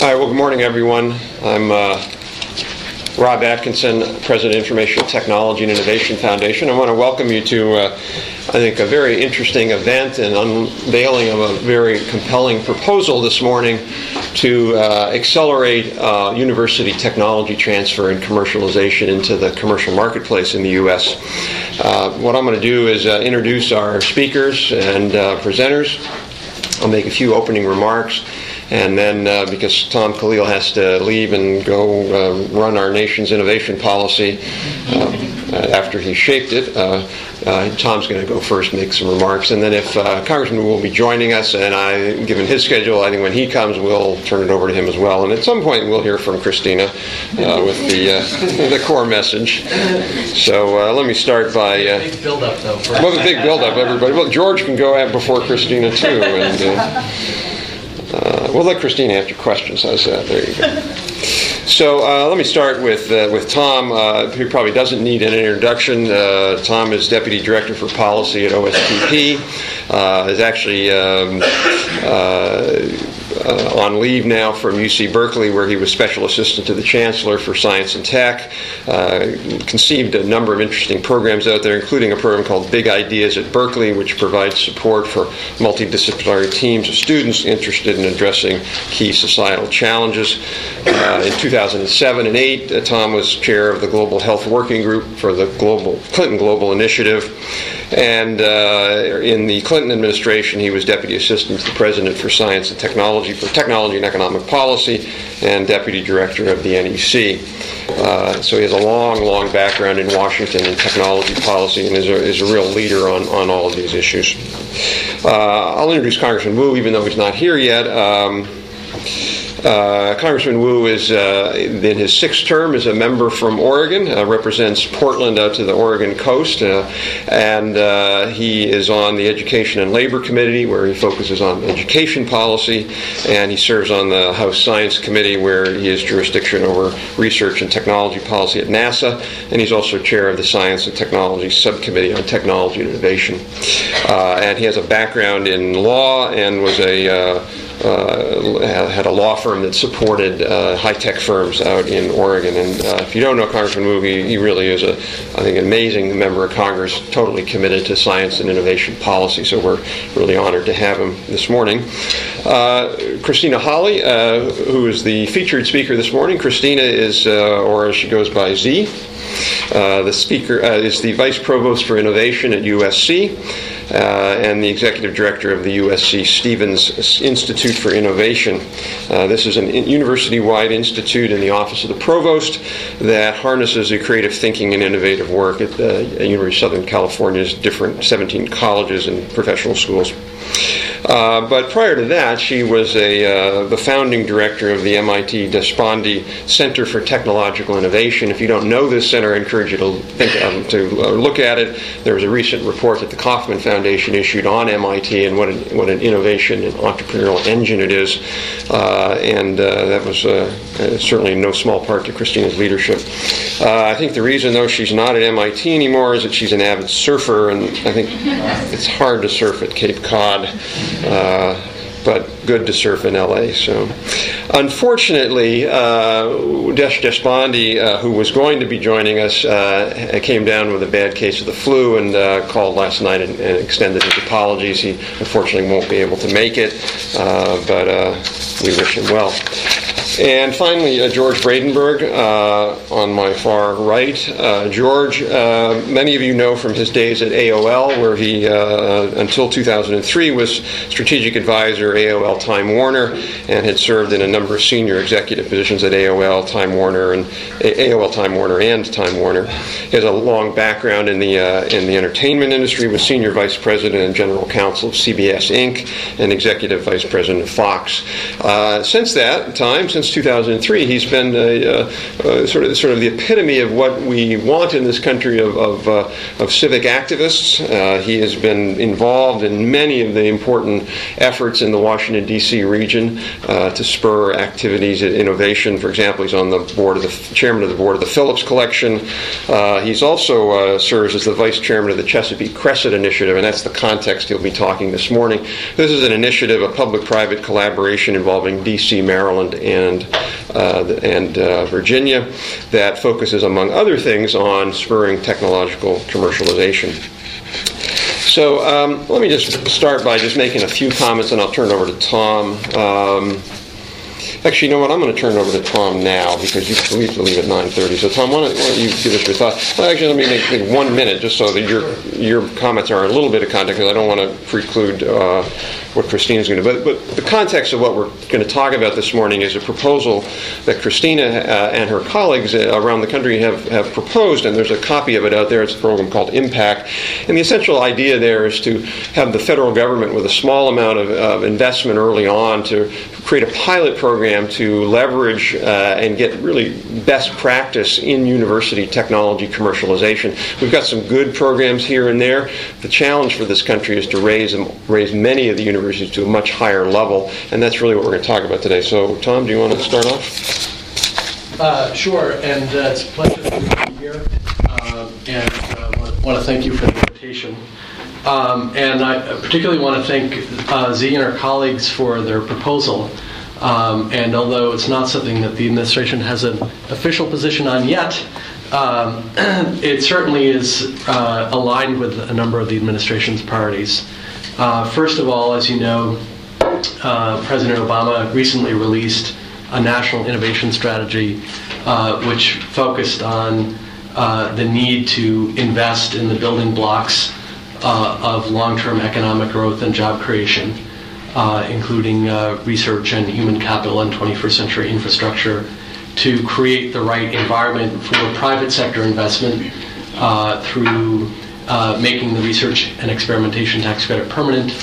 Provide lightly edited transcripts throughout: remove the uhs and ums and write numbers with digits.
Hi, well, good morning, everyone. I'm Rob Atkinson, President of Information Technology and Innovation Foundation. I want to welcome you to, I think, a very interesting event and unveiling of a very compelling proposal this morning to accelerate university technology transfer and commercialization into the commercial marketplace in the U.S. What I'm going to do is introduce our speakers and presenters. I'll make a few opening remarks. And then, because Tom Khalil has to leave and go run our nation's innovation policy after he shaped it, Tom's going to go first, make some remarks. And then if Congressman Wu will be joining us, and given his schedule, I think when he comes, we'll turn it over to him as well. And at some point, we'll hear from Christina with the core message. So let me start by... big build-up, though. Well, the big build-up, everybody. Well, George can go out before Christina, too. And... we'll let Christina answer questions. How's that? There you go. So let me start with Tom, who probably doesn't need an introduction. Tom is Deputy Director for Policy at OSTP. Is actually on leave now from UC Berkeley, where he was Special Assistant to the Chancellor for Science and Tech. Conceived a number of interesting programs out there, including a program called Big Ideas at Berkeley, which provides support for multidisciplinary teams of students interested in addressing key societal challenges. In 2007 and 2008, Tom was chair of the Global Health Working Group for the Clinton Global Initiative. And in the Clinton administration, he was Deputy Assistant to the President for Science and Technology for Technology and Economic Policy and Deputy Director of the NEC. So he has a long background in Washington in technology policy and is a real leader on all of these issues. I'll introduce Congressman Wu, even though he's not here yet. Congressman Wu is in his sixth term as a member from Oregon, represents Portland out to the Oregon coast, and he is on the Education and Labor Committee, where he focuses on education policy, and he serves on the House Science Committee, where he has jurisdiction over research and technology policy at NASA, and he's also chair of the Science and Technology Subcommittee on Technology and Innovation. And he has a background in law and was had a law firm that supported high-tech firms out in Oregon. And if you don't know Congressman Wu, he really is I think, an amazing member of Congress, totally committed to science and innovation policy. So we're really honored to have him this morning. Christina Holly, who is the featured speaker this morning. Christina is, or as she goes by, Z. The speaker is the Vice Provost for Innovation at USC. And the Executive Director of the USC Stevens Institute for Innovation. This is a university-wide institute in the Office of the Provost that harnesses the creative thinking and innovative work at the University of Southern California's different 17 colleges and professional schools. But prior to that, she was the founding director of the MIT Deshpande Center for Technological Innovation. If you don't know this center, I encourage you to look at it. There was a recent report that the Kauffman Foundation issued on MIT and what an innovation and entrepreneurial engine it is. And that was certainly no small part to Christina's leadership. I think the reason, though, she's not at MIT anymore is that she's an avid surfer, and I think it's hard to surf at Cape Cod. But good to surf in LA. So, unfortunately, Deshpande, who was going to be joining us, came down with a bad case of the flu and called last night and extended his apologies. He unfortunately won't be able to make it, but we wish him well. And finally, George Bradenberg on my far right. George, many of you know from his days at AOL, where he, until 2003, was strategic advisor AOL Time Warner and had served in a number of senior executive positions at AOL Time Warner and AOL Time Warner and Time Warner. He has a long background in the entertainment industry, was senior vice president and general counsel of CBS Inc. and executive vice president of Fox. Since that time, since 2003, he's been sort of the epitome of what we want in this country of civic activists. He has been involved in many of the important efforts in the Washington, D.C. region to spur activities at innovation. For example, he's on the chairman of the board of the Phillips Collection. He's also serves as the vice chairman of the Chesapeake Crescent Initiative, and that's the context he'll be talking this morning. This is an initiative, a public-private collaboration involving D.C., Maryland, and and Virginia, that focuses, among other things, on spurring technological commercialization. So let me just start by just making a few comments, and I'll turn it over to Tom. Actually, you know what? I'm going to turn it over to Tom now because we have to leave at 9:30. So, Tom, why don't you give us your thoughts? Well, actually, let me make 1 minute just so that your comments are a little bit of context, because I don't want to preclude what Christina's going to do. But the context of what we're going to talk about this morning is a proposal that Christina and her colleagues around the country have proposed, and there's a copy of it out there. It's a program called Impact. And the essential idea there is to have the federal government, with a small amount of investment early on, to create a pilot program to leverage and get really best practice in university technology commercialization. We've got some good programs here and there. The challenge for this country is to raise many of the universities to a much higher level, and that's really what we're going to talk about today. So, Tom, do you want to start off? Sure, and it's a pleasure to be here, and I want to thank you for the invitation. And I particularly want to thank Z and her colleagues for their proposal. And although it's not something that the administration has an official position on yet, it certainly is aligned with a number of the administration's priorities. First of all, as you know, President Obama recently released a national innovation strategy which focused on the need to invest in the building blocks of long-term economic growth and job creation, including research and human capital and 21st century infrastructure, to create the right environment for private sector investment through making the research and experimentation tax credit permanent,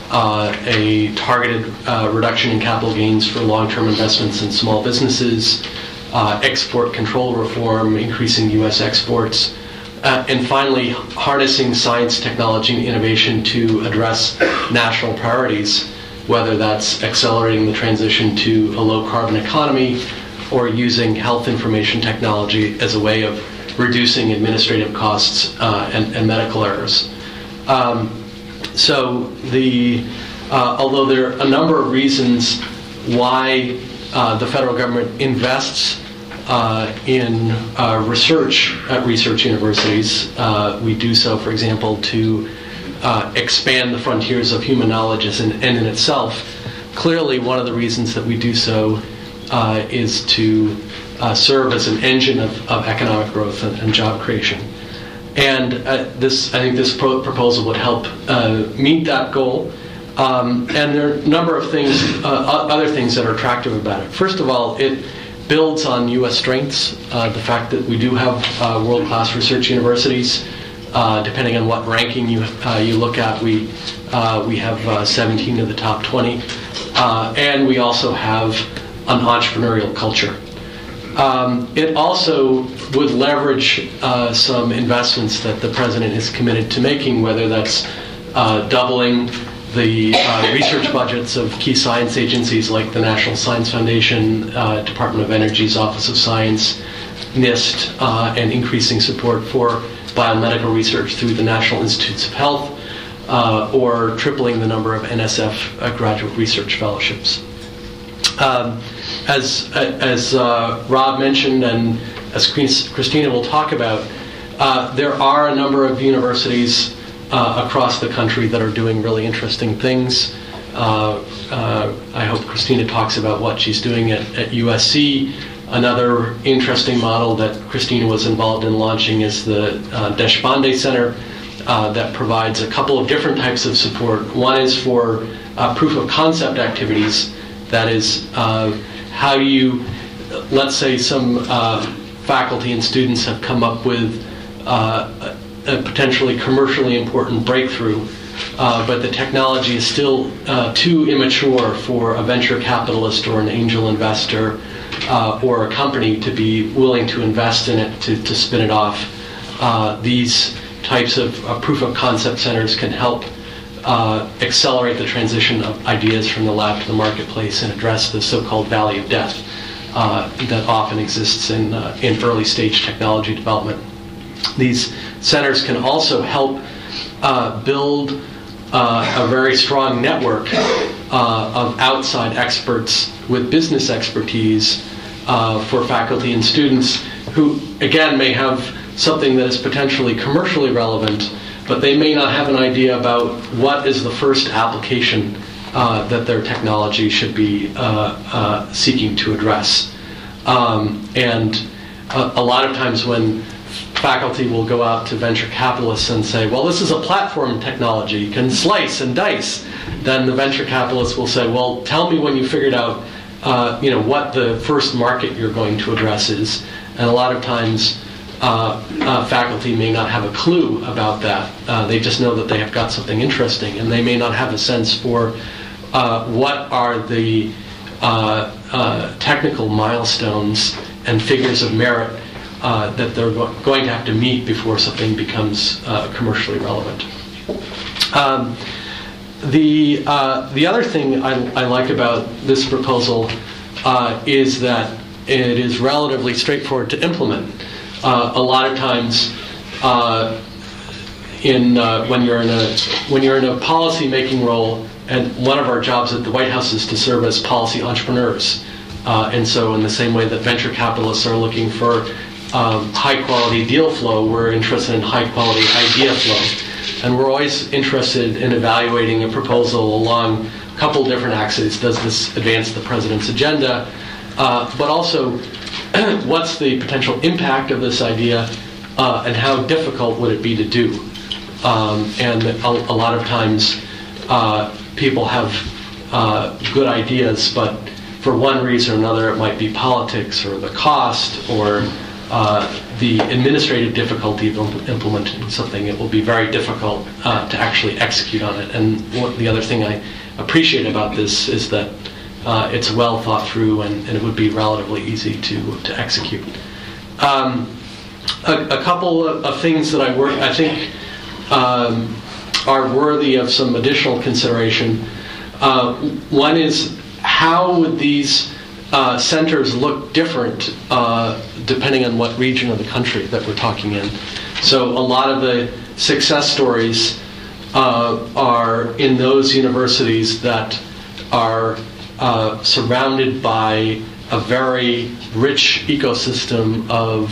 a targeted reduction in capital gains for long-term investments in small businesses, export control reform, increasing U.S. exports, and finally, harnessing science, technology, and innovation to address national priorities, whether that's accelerating the transition to a low-carbon economy or using health information technology as a way of reducing administrative costs and medical errors. So although there are a number of reasons why the federal government invests in research at research universities, we do so, for example, to expand the frontiers of human knowledge and in itself. Clearly, one of the reasons that we do so is to serve as an engine of economic growth and job creation. And I think this proposal would help meet that goal. And there are a number of things, other things that are attractive about it. First of all, it builds on U.S. strengths, the fact that we do have world-class research universities. Depending on what ranking you look at, we have 17 of the top 20, and we also have an entrepreneurial culture. It also would leverage some investments that the president is committed to making, whether that's doubling the research budgets of key science agencies like the National Science Foundation, Department of Energy's Office of Science, NIST, and increasing support for biomedical research through the National Institutes of Health, or tripling the number of NSF graduate research fellowships. As Rob mentioned, and as Christina will talk about, there are a number of universities across the country that are doing really interesting things. I hope Christina talks about what she's doing at USC. Another interesting model that Christina was involved in launching is the Deshpande Center that provides a couple of different types of support. One is for proof of concept activities. That is, how do you, let's say some faculty and students have come up with a potentially commercially important breakthrough, but the technology is still too immature for a venture capitalist or an angel investor or a company to be willing to invest in it to spin it off. These types of proof of concept centers can help accelerate the transition of ideas from the lab to the marketplace and address the so-called valley of death that often exists in early stage technology development. These centers can also help build a very strong network of outside experts with business expertise for faculty and students who, again, may have something that is potentially commercially relevant, but they may not have an idea about what is the first application that their technology should be seeking to address. And a lot of times when faculty will go out to venture capitalists and say, well, this is a platform technology, you can slice and dice, then the venture capitalists will say, well, tell me when you figured out what the first market you're going to address is. And a lot of times faculty may not have a clue about that. They just know that they have got something interesting, and they may not have a sense for what are the technical milestones and figures of merit that they're going to have to meet before something becomes commercially relevant. The other thing I like about this proposal is that it is relatively straightforward to implement. A lot of times, when you're in a policy making role, and one of our jobs at the White House is to serve as policy entrepreneurs. And so in the same way that venture capitalists are looking for high quality deal flow, we're interested in high quality idea flow. And we're always interested in evaluating a proposal along a couple different axes. Does this advance the president's agenda? But also, what's the potential impact of this idea, and how difficult would it be to do? And a lot of times, people have good ideas, but for one reason or another, it might be politics or the cost or the administrative difficulty of implementing something. It will be very difficult to actually execute on it. And the other thing I appreciate about this is that it's well thought through, and it would be relatively easy to execute. A couple of things that I think are worthy of some additional consideration. One is, how would these centers look different depending on what region of the country that we're talking in? So a lot of the success stories are in those universities that are surrounded by a very rich ecosystem of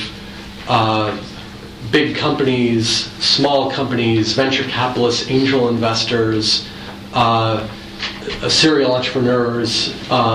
big companies, small companies, venture capitalists, angel investors, serial entrepreneurs,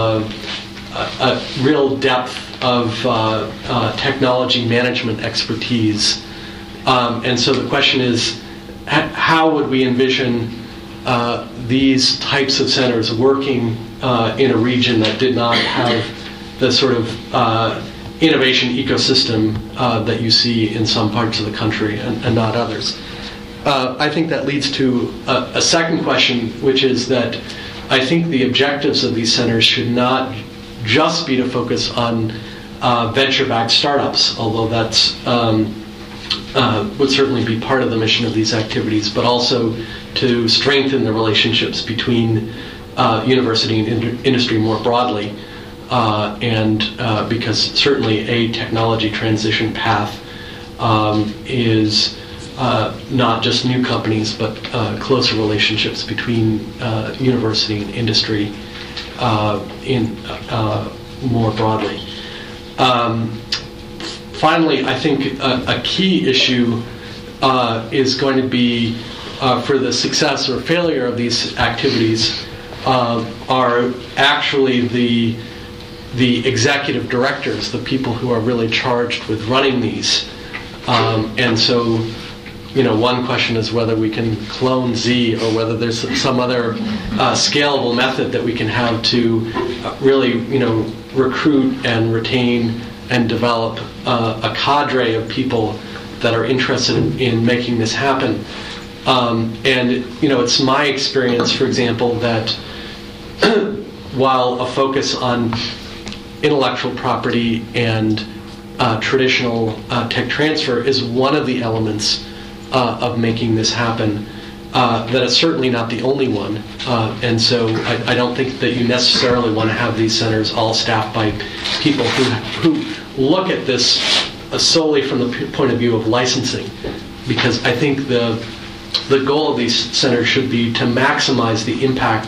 a real depth of technology management expertise. And so the question is, how would we envision these types of centers working in a region that did not have the sort of innovation ecosystem that you see in some parts of the country and not others? I think that leads to a second question, which is that I think the objectives of these centers should not just be to focus on venture-backed startups, although that's would certainly be part of the mission of these activities, but also to strengthen the relationships between university and industry more broadly. And because certainly a technology transition path is not just new companies, but closer relationships between university and industry more broadly. Finally, I think a key issue is going to be for the success or failure of these activities are actually the executive directors, the people who are really charged with running these. And so, one question is whether we can clone Z, or whether there's some other scalable method that we can have to really, recruit and retain and develop a cadre of people that are interested in making this happen. And it's my experience, for example, that while a focus on intellectual property and traditional tech transfer is one of the elements of making this happen, that it's certainly not the only one. And so I don't think that you necessarily want to have these centers all staffed by people who look at this solely from the point of view of licensing, because I think the goal of these centers should be to maximize the impact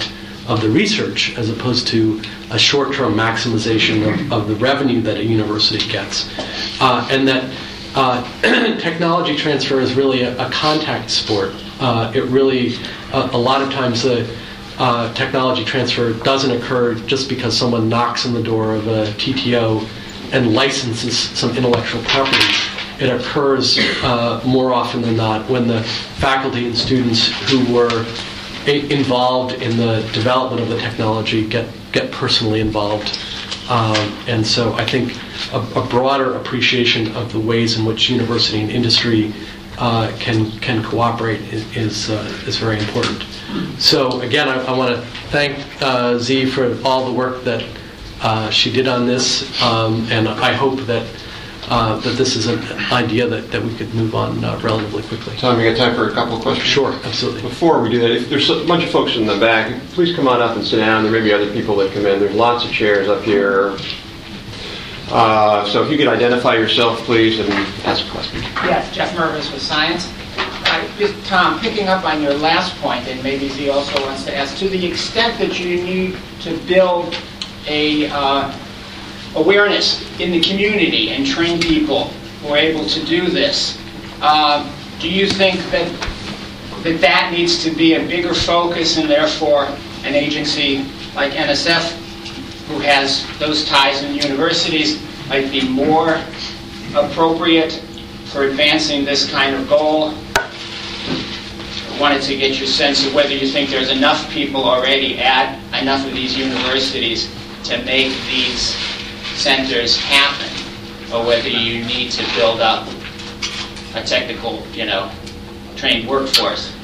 of the research as opposed to a short-term maximization of the revenue that a university gets. And that technology transfer is really a contact sport. It really, a lot of times the technology transfer doesn't occur just because someone knocks on the door of a TTO and licenses some intellectual property. It occurs more often than not when the faculty and students who were involved in the development of the technology get personally involved. And so I think a broader appreciation of the ways in which university and industry can cooperate is very important. So again, I want to thank Z for all the work that she did on this, and I hope that this is an idea that we could move on relatively quickly. Tom, you got time for a couple of questions? Sure, absolutely. Before we do that, if there's a bunch of folks in the back, please come on up and sit down. There may be other people that come in. There's lots of chairs up here. So if you could identify yourself, please, and ask a question. Yes, Jeff Mervis with Science. Tom, picking up on your last point, and maybe Z also wants to ask, to the extent that you need to build a awareness in the community and train people who are able to do this, do you think that needs to be a bigger focus, and therefore an agency like NSF, who has those ties in universities, might be more appropriate for advancing this kind of goal? I wanted to get your sense of whether you think there's enough people already at enough of these universities to make these centers happen, or whether you need to build up a technical, trained workforce.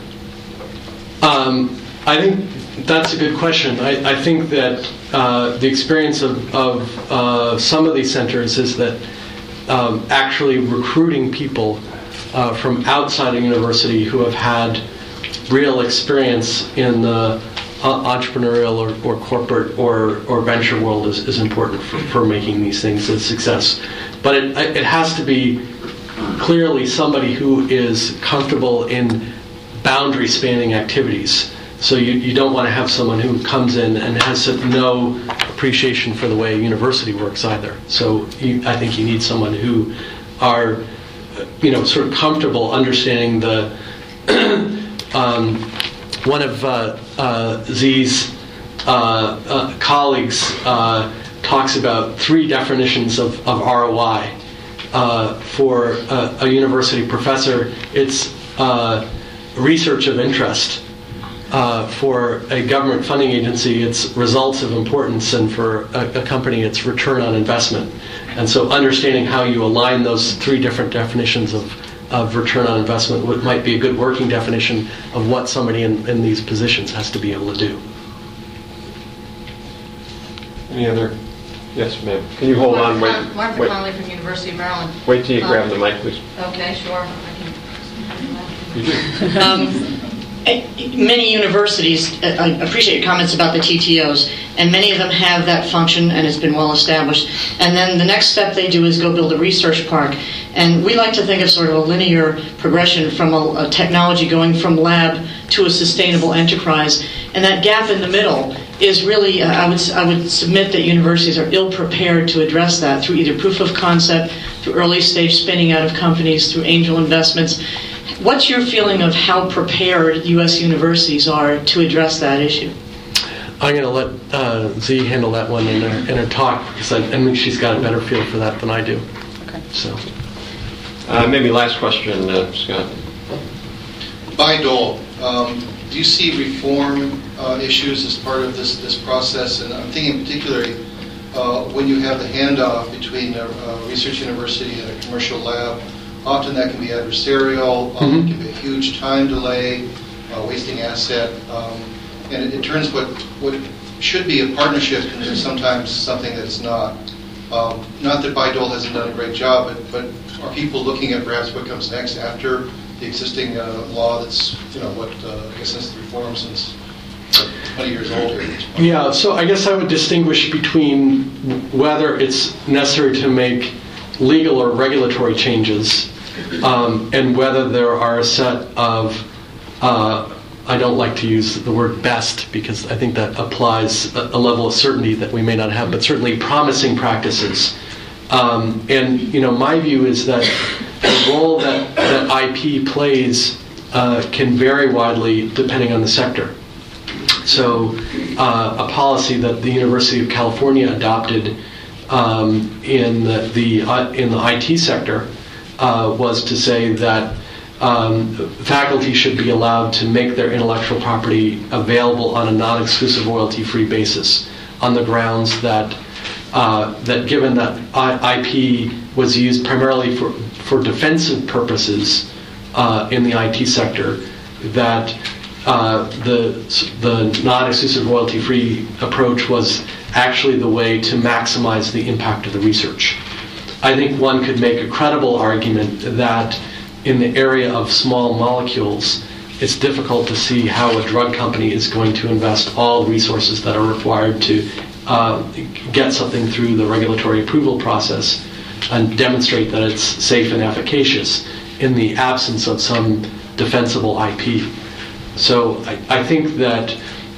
I think that's a good question. I think that the experience of some of these centers is that actually recruiting people from outside a university who have had real experience in the entrepreneurial or corporate or venture world is important for making these things a success. But it has to be clearly somebody who is comfortable in boundary spanning activities. So you don't want to have someone who comes in and has no appreciation for the way a university works either. So I think you need someone who are, sort of comfortable understanding the. One of Z's colleagues talks about 3 definitions of ROI. For a university professor, it's research of interest. For a government funding agency, it's results of importance, and for a company, it's return on investment. And so understanding how you align those 3 different definitions of return on investment might be a good working definition of what somebody in these positions has to be able to do. Any other? Yes, ma'am. Can you hold on? Wait. Martha Conley from University of Maryland. Wait till you grab the mic, please. Okay, sure. You do. Many universities, I appreciate your comments about the TTOs, and many of them have that function and it's been well established. And then the next step they do is go build a research park. And we like to think of sort of a linear progression from a technology going from lab to a sustainable enterprise. And that gap in the middle is really, I would submit that universities are ill-prepared to address that through either proof of concept, through early stage spinning out of companies, through angel investments. What's your feeling of how prepared U.S. universities are to address that issue? I'm going to let Z handle that one in her talk, because I think she's got a better feel for that than I do. Okay. So, maybe last question, Scott. Bayh-Dole, do you see reform issues as part of this process? And I'm thinking particularly when you have the handoff between a research university and a commercial lab. Often that can be adversarial, it can be a huge time delay, wasting asset, and it turns what should be a partnership into sometimes something that it's not. Not that Bayh-Dole hasn't done a great job, but are people looking at perhaps what comes next after the existing law that's, I guess since the reform since 20 years old here? Yeah, so I guess I would distinguish between whether it's necessary to make legal or regulatory changes, and whether there are a set of I don't like to use the word best because I think that applies a level of certainty that we may not have, but certainly promising practices. And my view is that the role that IP plays can vary widely depending on the sector. So a policy that the University of California adopted in the IT sector was to say that faculty should be allowed to make their intellectual property available on a non-exclusive royalty-free basis on the grounds that given that IP was used primarily for defensive purposes in the IT sector, that the non-exclusive royalty-free approach was actually the way to maximize the impact of the research. I think one could make a credible argument that in the area of small molecules, it's difficult to see how a drug company is going to invest all resources that are required to get something through the regulatory approval process and demonstrate that it's safe and efficacious in the absence of some defensible IP. So I think that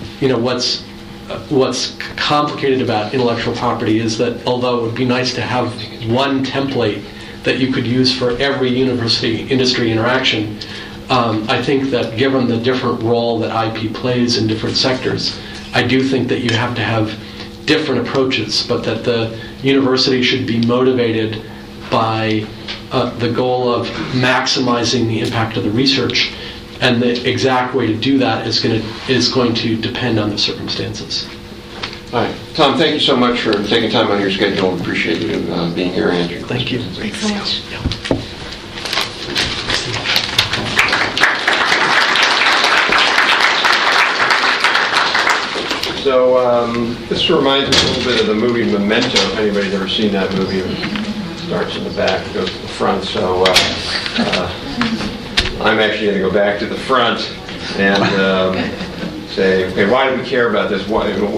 what's complicated about intellectual property is that although it would be nice to have one template that you could use for every university-industry interaction, I think that given the different role that IP plays in different sectors, I do think that you have to have different approaches, but that the university should be motivated by the goal of maximizing the impact of the research, and the exact way to do that is going to depend on the circumstances. All right. Tom, thank you so much for taking time on your schedule. Appreciate you being here and answering Thank you. questions. Thanks so much. So this reminds me a little bit of the movie Memento. If anybody's ever seen that movie, it starts in the back, goes to the front. So I'm actually going to go back to the front and say, okay, why do we care about this?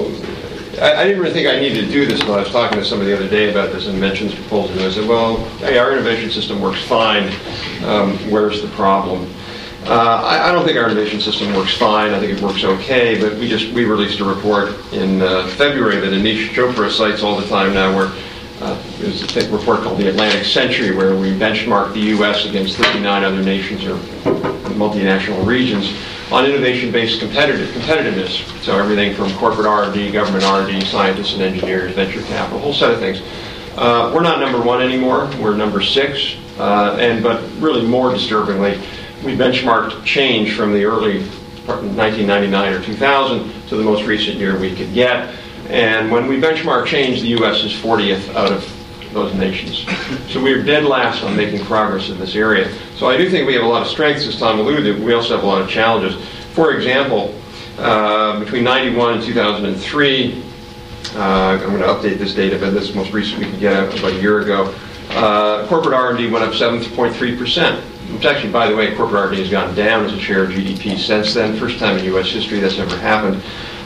I didn't really think I needed to do this, but I was talking to somebody the other day about this and mentioned this proposal, and I said, well, hey, our innovation system works fine. Where's the problem? I don't think our innovation system works fine. I think it works okay, but we released a report in February that Anish Chopra cites all the time now, where there's a report called the Atlantic Century, where we benchmarked the U.S. against 39 other nations or multinational regions on innovation-based competitiveness. So everything from corporate R&D, government R&D, scientists and engineers, venture capital, a whole set of things. We're not number one anymore. We're number 6. But really more disturbingly, we benchmarked change from the early 1999 or 2000 to the most recent year we could get. And when we benchmark change, the U.S. is 40th out of those nations. So we're dead last on making progress in this area. So I do think we have a lot of strengths, as Tom alluded to. We also have a lot of challenges. For example, between 91 and 2003, I'm going to update this data, but this most recent we could get about a year ago, corporate R&D went up 7.3%. Which actually, by the way, corporate R&D has gone down as a share of GDP since then. First time in U.S. history that's ever happened.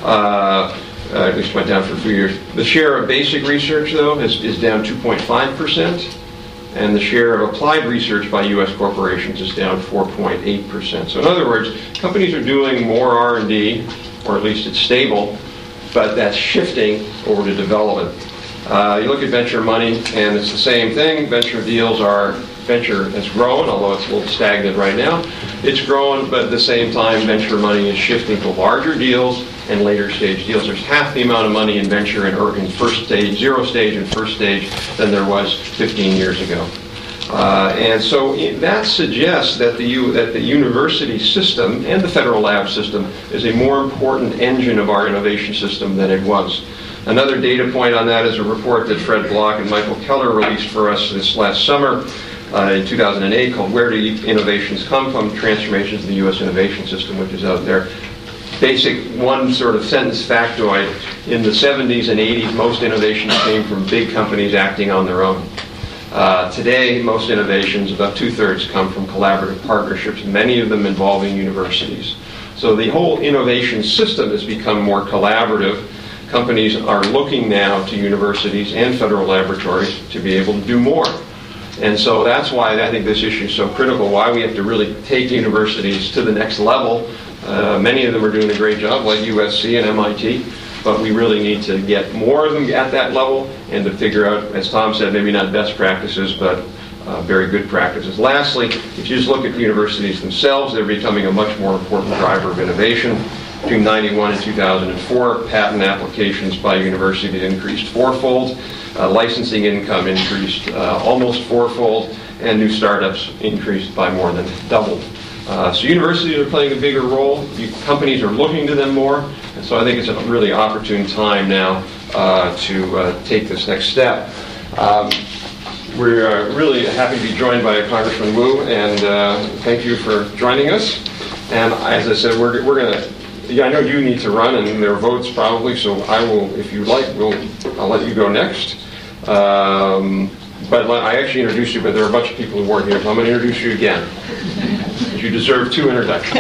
At least went down for a few years. The share of basic research, though, is down 2.5%. And the share of applied research by U.S. corporations is down 4.8%. So in other words, companies are doing more R&D, or at least it's stable, but that's shifting over to development. You look at venture money, and it's the same thing. Venture has grown, although it's a little stagnant right now. It's grown, but at the same time, venture money is shifting to larger deals and later stage deals. There's half the amount of money in venture in first stage, 0 stage and first stage than there was 15 years ago. And so that suggests that the university system and the federal lab system is a more important engine of our innovation system than it was. Another data point on that is a report that Fred Block and Michael Keller released for us this last summer in 2008 called Where Do Innovations Come From? Transformations of the U.S. Innovation System, which is out there. Basic one sort of sentence factoid, in the 70s and 80s, most innovations came from big companies acting on their own. Today, most innovations, about 2/3, come from collaborative partnerships, many of them involving universities. So the whole innovation system has become more collaborative. Companies are looking now to universities and federal laboratories to be able to do more. And so that's why I think this issue is so critical, why we have to really take universities to the next level Many of them are doing a great job, like USC and MIT, but we really need to get more of them at that level and to figure out, as Tom said, maybe not best practices, but very good practices. Lastly, if you just look at the universities themselves, they're becoming a much more important driver of innovation. Between 91 and 2004, patent applications by universities increased fourfold, licensing income increased almost fourfold, and new startups increased by more than doubled. So universities are playing a bigger role. Companies are looking to them more, and so I think it's a really opportune time now to take this next step. We're really happy to be joined by Congressman Wu, and thank you for joining us. And as I said, we're going to. I know you need to run, and there are votes probably. So I will, if you like, I'll let you go next. But I actually introduced you, but there are a bunch of people who weren't here, so I'm going to introduce you again. You deserve 2 introductions.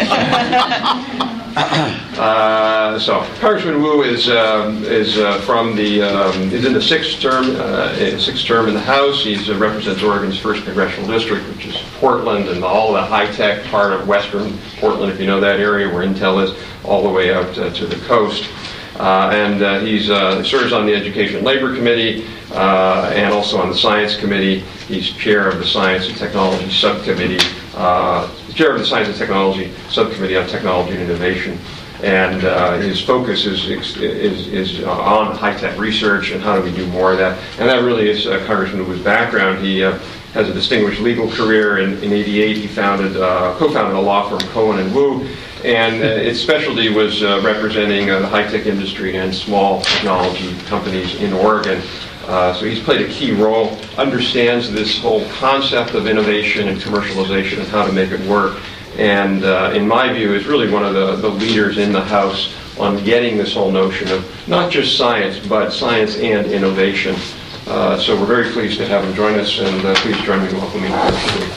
So Congressman Wu is from the is in the 6th term in the House. He represents Oregon's 1st congressional district, which is Portland and all the high-tech part of western Portland, if you know that area where Intel is, all the way out to the coast. And he serves on the Education and Labor Committee and also on the Science Committee. He's chair of the Science and Technology Subcommittee, chair of the Science and Technology Subcommittee on Technology and Innovation. And his focus is on high-tech research and how do we do more of that. And that really is Congressman Wu's background. He has a distinguished legal career. In '88, he co-founded a law firm, Cohen and Wu, and its specialty was representing the high-tech industry and small technology companies in Oregon. So he's played a key role, understands this whole concept of innovation and commercialization and how to make it work. And in my view, is really one of the leaders in the House on getting this whole notion of not just science, but science and innovation. So we're very pleased to have him join us, and please join me in welcoming him.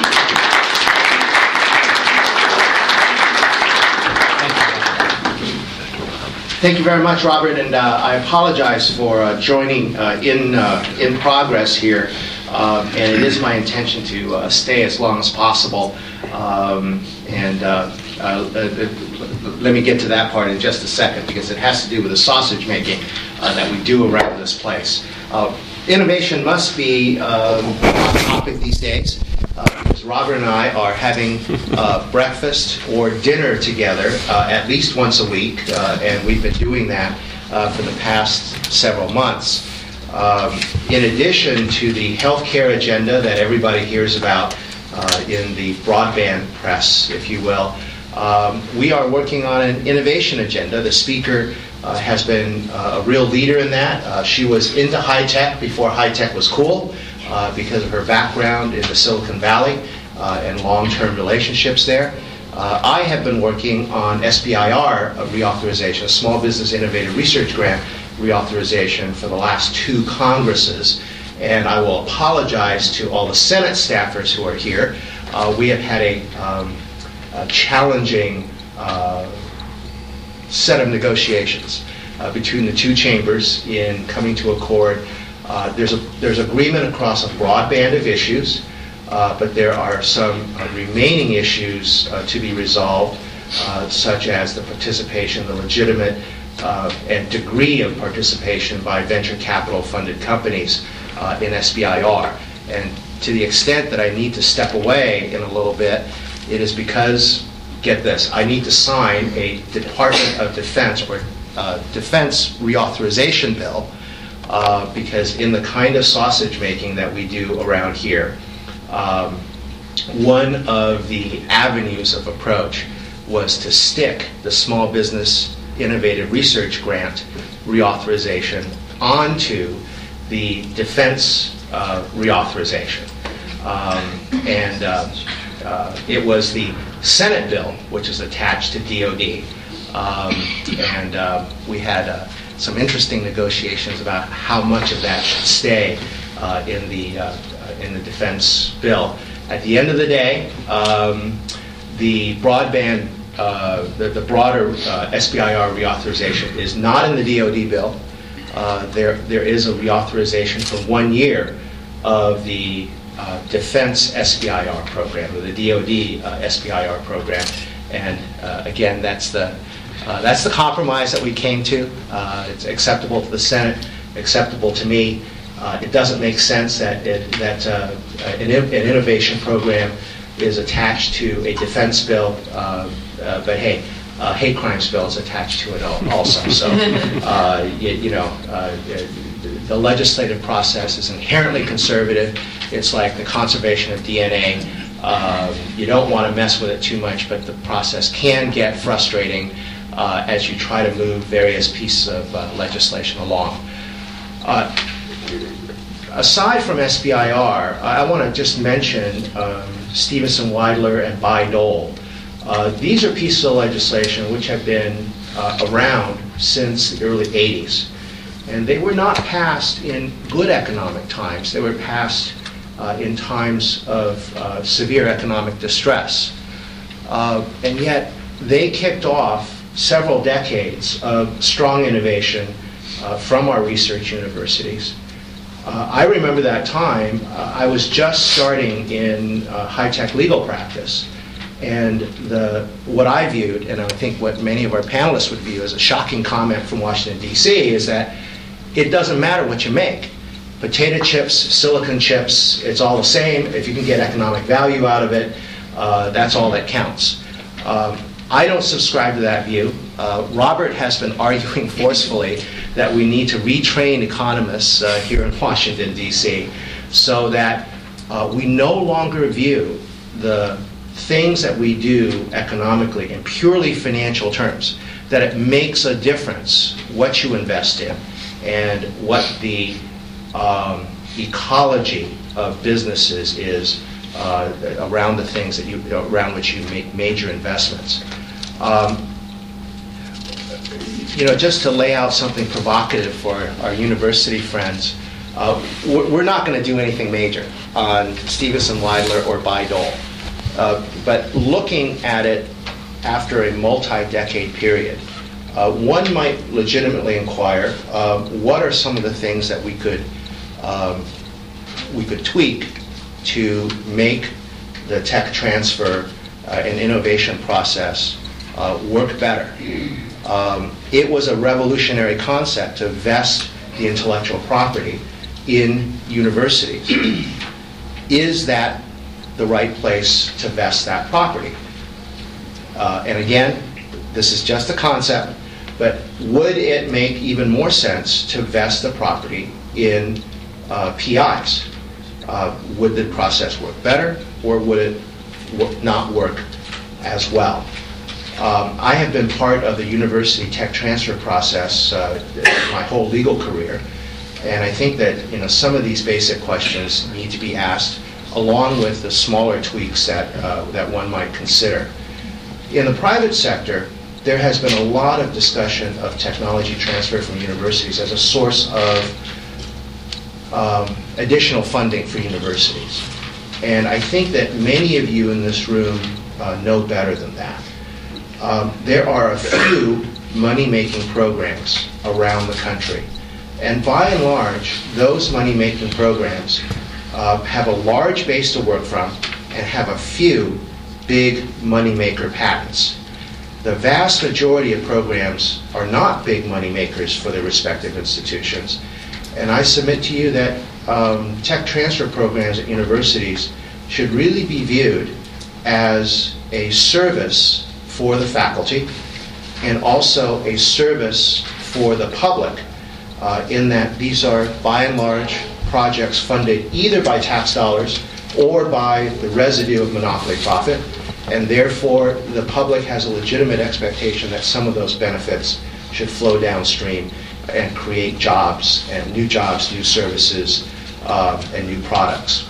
Thank you very much, Robert, and I apologize for joining in progress here, and it is my intention to stay as long as possible, and let me get to that part in just a second, because it has to do with the sausage making that we do around this place. Innovation must be a hot topic these days. Because Robert and I are having breakfast or dinner together at least once a week, and we've been doing that for the past several months. In addition to the healthcare agenda that everybody hears about in the broadband press, if you will, we are working on an innovation agenda. The speaker has been a real leader in that. She was into high-tech before high-tech was cool. Because of her background in the Silicon Valley and long-term relationships there. I have been working on SBIR reauthorization, a Small Business Innovative Research Grant reauthorization, for the last 2 Congresses. And I will apologize to all the Senate staffers who are here. We have had a challenging set of negotiations between the 2 chambers in coming to accord. There's agreement across a broad band of issues, but there are some remaining issues to be resolved, such as the participation, the legitimate and degree of participation by venture capital funded companies in SBIR. And to the extent that I need to step away in a little bit, it is because, get this, I need to sign a Department of Defense or Defense reauthorization bill. Because in the kind of sausage making that we do around here, one of the avenues of approach was to stick the Small Business Innovative Research Grant reauthorization onto the defense reauthorization. It was the Senate bill, which is attached to DOD, and we had some interesting negotiations about how much of that should stay in the defense bill. At the end of the day, the broadband, the broader SBIR reauthorization is not in the DOD bill. There is a reauthorization for 1 year of the defense SBIR program, or the DOD SBIR program, And again, that's the compromise that we came to. It's acceptable to the Senate, acceptable to me. It doesn't make sense that an innovation program is attached to a defense bill, but hey, hate crimes bill is attached to it also. So, the legislative process is inherently conservative. It's like the conservation of DNA. You don't want to mess with it too much, but the process can get frustrating as you try to move various pieces of legislation along. Aside from SBIR, I want to just mention Stevenson-Weidler and Bayh-Dole. These are pieces of legislation which have been around since the early 80s. And they were not passed in good economic times. They were passed in times of severe economic distress. And yet, they kicked off several decades of strong innovation from our research universities. I remember that time. I was just starting in high-tech legal practice. And what I viewed, and I think what many of our panelists would view as a shocking comment from Washington, D.C., is that it doesn't matter what you make. Potato chips, silicon chips, it's all the same. If you can get economic value out of it, that's all that counts. I don't subscribe to that view. Robert has been arguing forcefully that we need to retrain economists here in Washington, D.C., so that we no longer view the things that we do economically in purely financial terms, that it makes a difference what you invest in and what the ecology of businesses is around the things that around which you make major investments. Just to lay out something provocative for our university friends, we're not going to do anything major on Stevenson-Weidler or Bayh-Dole. But looking at it after a multi-decade period, one might legitimately inquire, what are some of the things that we could tweak to make the tech transfer and innovation process work better? It was a revolutionary concept to vest the intellectual property in universities. Is that the right place to vest that property? And again, this is just a concept, but would it make even more sense to vest the property in PIs? Would the process work better, or would it not work as well? I have been part of the university tech transfer process my whole legal career, and I think that some of these basic questions need to be asked, along with the smaller tweaks that one might consider. In the private sector, there has been a lot of discussion of technology transfer from universities as a source of additional funding for universities. And I think that many of you in this room know better than that. There are a few money-making programs around the country. And by and large, those money-making programs have a large base to work from and have a few big money-maker patents. The vast majority of programs are not big money-makers for their respective institutions. And I submit to you that tech transfer programs at universities should really be viewed as a service for the faculty and also a service for the public, in that these are, by and large, projects funded either by tax dollars or by the residue of monopoly profit, and therefore the public has a legitimate expectation that some of those benefits should flow downstream and create jobs, new services, and new products.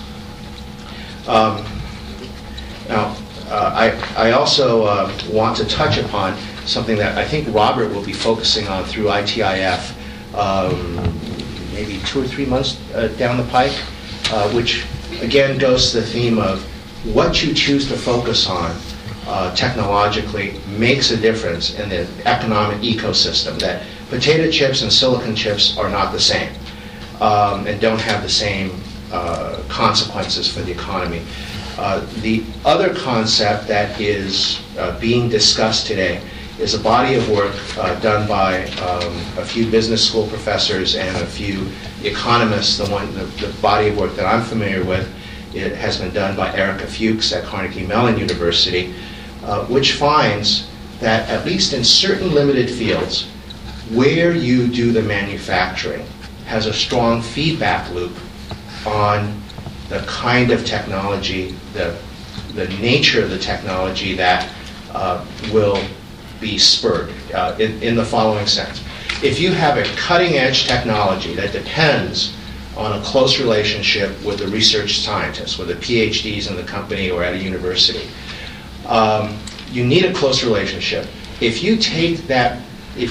Now, I also want to touch upon something that I think Robert will be focusing on through ITIF maybe 2 or 3 months down the pike, which again goes to the theme of what you choose to focus on technologically makes a difference in the economic ecosystem, that potato chips and silicon chips are not the same and don't have the same consequences for the economy. The other concept that is being discussed today is a body of work done by a few business school professors and a few economists. The body of work that I'm familiar with, it has been done by Erica Fuchs at Carnegie Mellon University, which finds that at least in certain limited fields, where you do the manufacturing has a strong feedback loop on the kind of technology, the nature of the technology that will be spurred in the following sense. If you have a cutting edge technology that depends on a close relationship with the research scientists, with the PhDs in the company or at a university, you need a close relationship. If you take that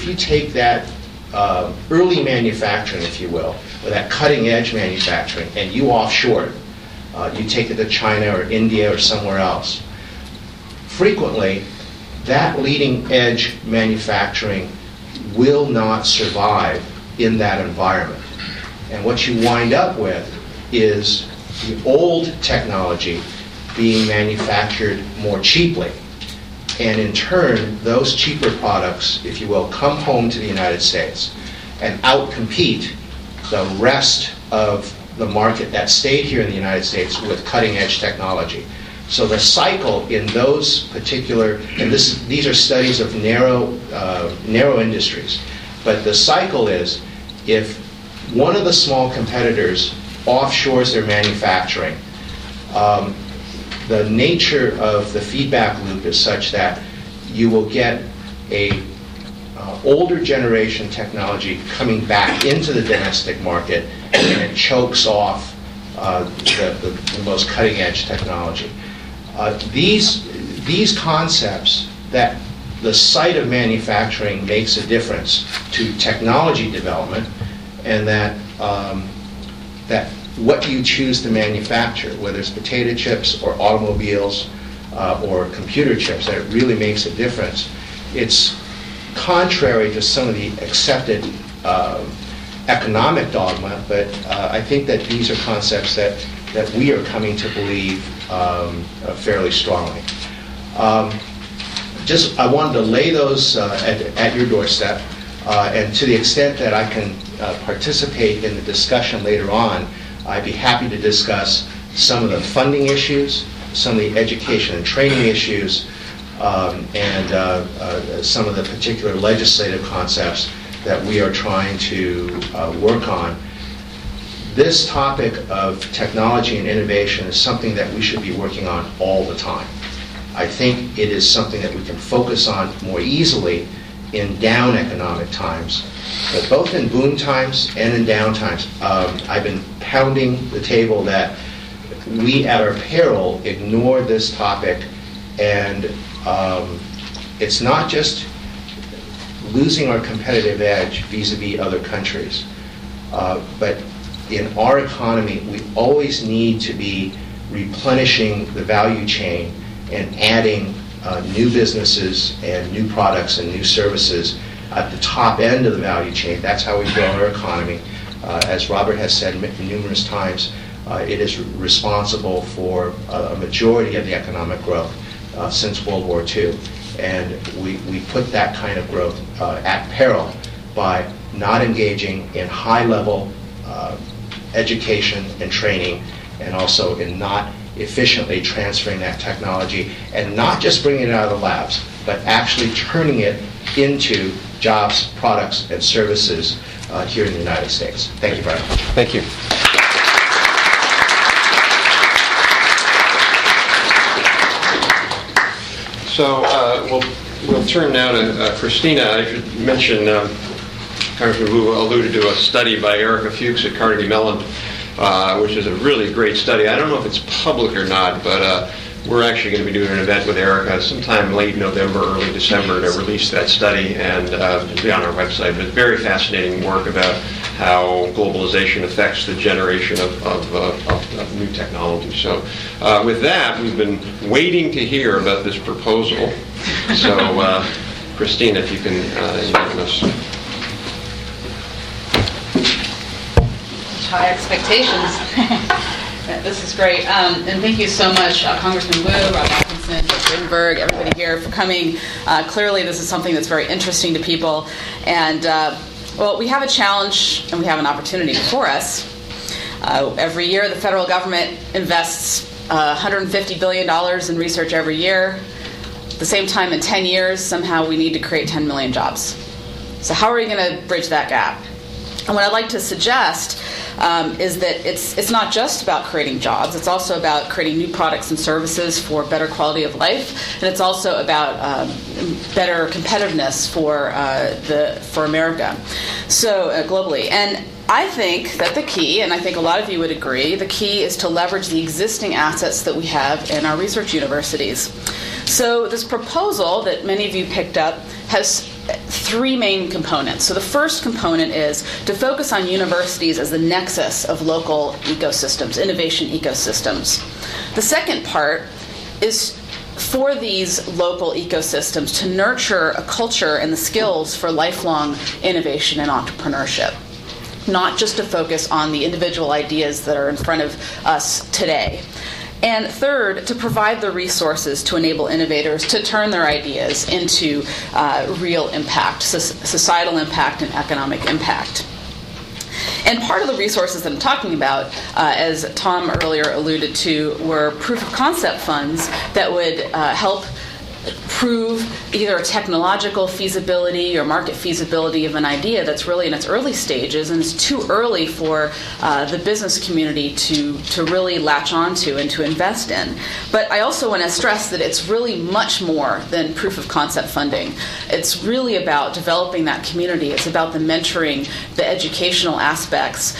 early manufacturing, if you will, or that cutting edge manufacturing, and you offshore it, you take it to China or India or somewhere else, frequently that leading edge manufacturing will not survive in that environment. And what you wind up with is the old technology being manufactured more cheaply. And in turn, those cheaper products, if you will, come home to the United States and outcompete the rest of the market that stayed here in the United States with cutting edge technology. So the cycle in those particular, and these are studies of narrow industries, but the cycle is if one of the small competitors offshores their manufacturing, the nature of the feedback loop is such that you will get a older generation technology coming back into the domestic market, and it chokes off the most cutting edge technology. These concepts that the site of manufacturing makes a difference to technology development, and that what you choose to manufacture, whether it's potato chips or automobiles or computer chips, that it really makes a difference. It's contrary to some of the accepted economic dogma, but I think that these are concepts that we are coming to believe fairly strongly. I wanted to lay those at your doorstep, and to the extent that I can participate in the discussion later on, I'd be happy to discuss some of the funding issues, some of the education and training issues, and some of the particular legislative concepts that we are trying to work on. This topic of technology and innovation is something that we should be working on all the time. I think it is something that we can focus on more easily in down economic times, but both in boom times and in down times. I've been pounding the table that we at our peril ignore this topic, and it's not just losing our competitive edge vis-a-vis other countries, but in our economy we always need to be replenishing the value chain and adding new businesses and new products and new services at the top end of the value chain. That's how we grow our economy. As Robert has said numerous times, it is responsible for a majority of the economic growth since World War II. And we put that kind of growth at peril by not engaging in high-level education and training, and also in not efficiently transferring that technology, and not just bringing it out of the labs, but actually turning it into jobs, products, and services here in the United States. Thank you very much. Thank you. So we'll turn now to Christina. I should mention, Congressman Wu alluded to a study by Erica Fuchs at Carnegie Mellon, which is a really great study. I don't know if it's public or not, but we're actually going to be doing an event with Erica sometime late November, early December to release that study, and it'll be on our website. But very fascinating work about how globalization affects the generation of new technology. So with that, we've been waiting to hear about this proposal. So Christina, if you can enlighten us. High expectations. This is great. And thank you so much, Congressman Wu, Rob Atkinson, Judge Rittenberg, everybody here for coming. Clearly, this is something that's very interesting to people. And, well, we have a challenge and we have an opportunity before us. Every year, the federal government invests $150 billion in research every year. At the same time, in 10 years, somehow we need to create 10 million jobs. So how are we going to bridge that gap? And what I'd like to suggest is that it's not just about creating jobs. It's also about creating new products and services for better quality of life, and it's also about better competitiveness for America, so globally. And I think that the key, and I think a lot of you would agree, the key is to leverage the existing assets that we have in our research universities. So this proposal that many of you picked up has three main components. So the first component is to focus on universities as the nexus of local ecosystems, innovation ecosystems. The second part is for these local ecosystems to nurture a culture and the skills for lifelong innovation and entrepreneurship, not just to focus on the individual ideas that are in front of us today. And third, to provide the resources to enable innovators to turn their ideas into real impact, societal impact and economic impact. And part of the resources that I'm talking about, as Tom earlier alluded to, were proof of concept funds that would help prove either a technological feasibility or market feasibility of an idea that's really in its early stages and it's too early for the business community to really latch onto and to invest in. But I also want to stress that it's really much more than proof of concept funding. It's really about developing that community. It's about the mentoring, the educational aspects.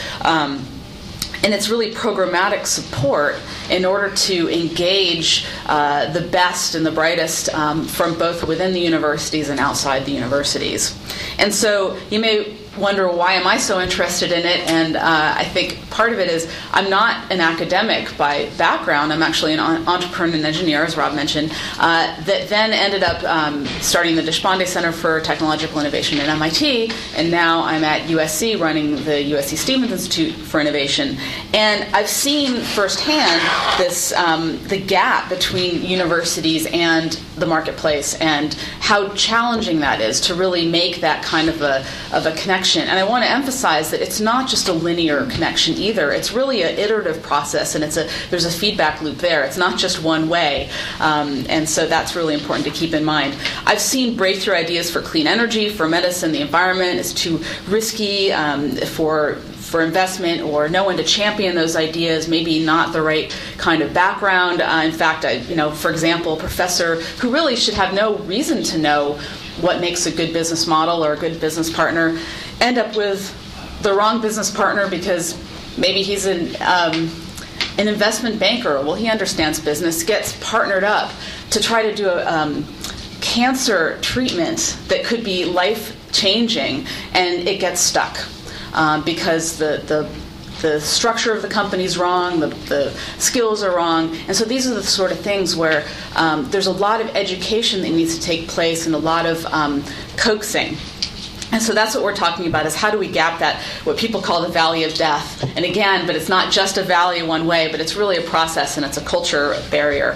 And it's really programmatic support in order to engage the best and the brightest from both within the universities and outside the universities. And so you may wonder, why am I so interested in it? And I think part of it is I'm not an academic by background. I'm actually an entrepreneur and engineer, as Rob mentioned, that then ended up starting the Deshpande Center for Technological Innovation at MIT, and now I'm at USC running the USC Stevens Institute for Innovation. And I've seen firsthand this the gap between universities and the marketplace and how challenging that is to really make that kind of a connection. And I want to emphasize that it's not just a linear connection either. It's really an iterative process, and there's a feedback loop there. It's not just one way. And so that's really important to keep in mind. I've seen breakthrough ideas for clean energy, for medicine, the environment is too risky for investment, or no one to champion those ideas, maybe not the right kind of background. In fact, for example, a professor who really should have no reason to know what makes a good business model or a good business partner end up with the wrong business partner because maybe he's an investment banker. Well, he understands business, gets partnered up to try to do a cancer treatment that could be life-changing, and it gets stuck. Because the structure of the company is wrong, the skills are wrong, and so these are the sort of things where there's a lot of education that needs to take place and a lot of coaxing. And so that's what we're talking about, is how do we gap that, what people call the valley of death. And again, but it's not just a valley one way, but it's really a process and it's a culture barrier.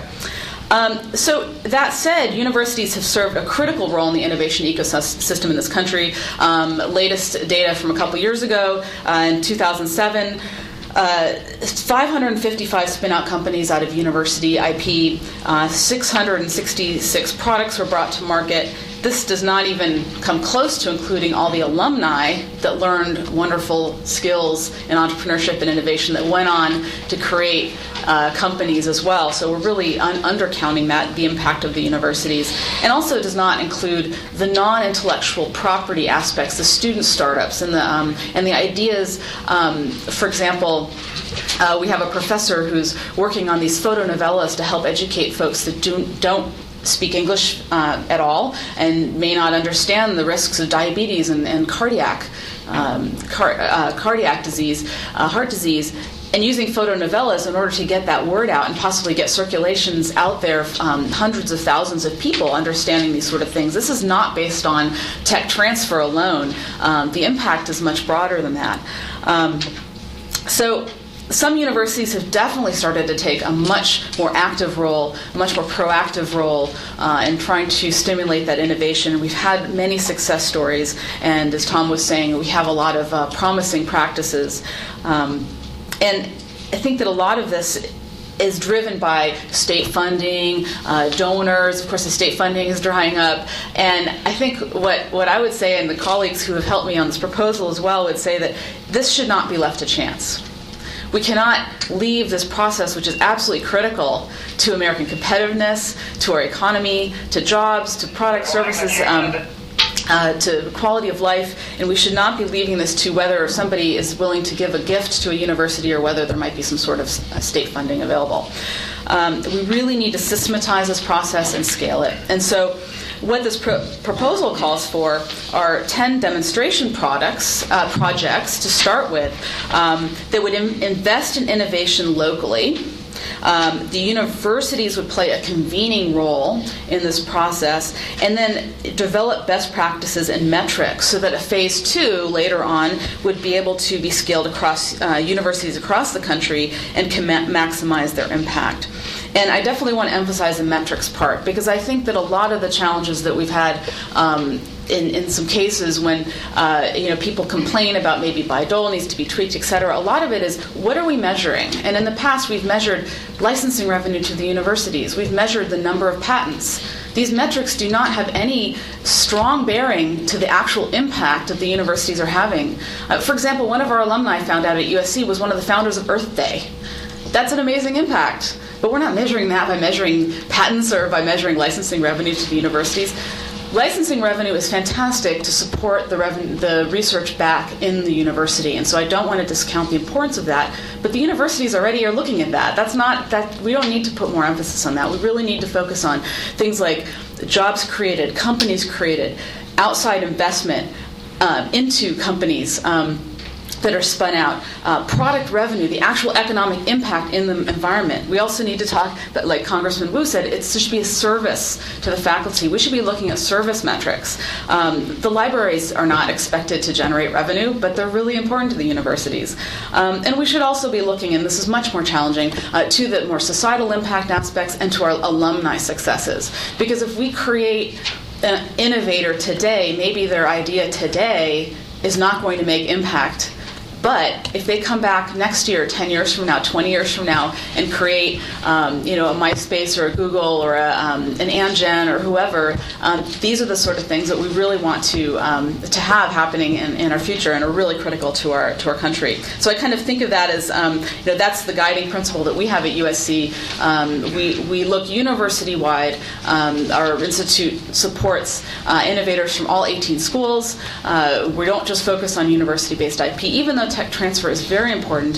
So that said, universities have served a critical role in the innovation ecosystem in this country. Latest data from a couple years ago, in 2007, 555 spin-out companies out of university IP, 666 products were brought to market. This does not even come close to including all the alumni that learned wonderful skills in entrepreneurship and innovation that went on to create companies as well. So we're really undercounting the impact of the universities. And also does not include the non-intellectual property aspects, the student startups and the ideas. For example, we have a professor who's working on these photonovellas to help educate folks that don't speak English at all and may not understand the risks of diabetes and cardiac disease, heart disease, and using photonovellas in order to get that word out and possibly get circulations out there, hundreds of thousands of people understanding these sort of things. This is not based on tech transfer alone. The impact is much broader than that. So some universities have definitely started to take a much more active role, a much more proactive role in trying to stimulate that innovation. We've had many success stories, and as Tom was saying, we have a lot of promising practices. And I think that a lot of this is driven by state funding, donors. Of course, the state funding is drying up. And I think what I would say, and the colleagues who have helped me on this proposal as well, would say that this should not be left to chance. We cannot leave this process, which is absolutely critical to American competitiveness, to our economy, to jobs, to product services, to quality of life, and we should not be leaving this to whether somebody is willing to give a gift to a university or whether there might be some sort of state funding available. We really need to systematize this process and scale it. And so what this proposal calls for are 10 demonstration projects to start with that would invest in innovation locally. The universities would play a convening role in this process, and then develop best practices and metrics so that a phase 2 later on would be able to be scaled across universities across the country and can maximize their impact. And I definitely want to emphasize the metrics part, because I think that a lot of the challenges that we've had in some cases when people complain about maybe Bayh-Dole needs to be tweaked, et cetera, a lot of it is, what are we measuring? And in the past, we've measured licensing revenue to the universities. We've measured the number of patents. These metrics do not have any strong bearing to the actual impact that the universities are having. For example, one of our alumni found out at USC was one of the founders of Earth Day. That's an amazing impact. But we're not measuring that by measuring patents or by measuring licensing revenue to the universities. Licensing revenue is fantastic to support the research back in the university, and so I don't want to discount the importance of that. But the universities already are looking at that. That's not that we don't need to put more emphasis on that. We really need to focus on things like jobs created, companies created, outside investment into companies that are spun out, product revenue, the actual economic impact in the environment. We also need to talk, but like Congressman Wu said, it should be a service to the faculty. We should be looking at service metrics. The libraries are not expected to generate revenue, but they're really important to the universities. And we should also be looking, and this is much more challenging, to the more societal impact aspects and to our alumni successes. Because if we create an innovator today, maybe their idea today is not going to make impact. But if they come back next year, 10 years from now, 20 years from now, and create, a MySpace or a Google or an Amgen or whoever, these are the sort of things that we really want to have happening in our future and are really critical to our country. So I kind of think of that as, that's the guiding principle that we have at USC. We look university-wide. Our institute supports innovators from all 18 schools. We don't just focus on university-based IP, even though tech transfer is very important.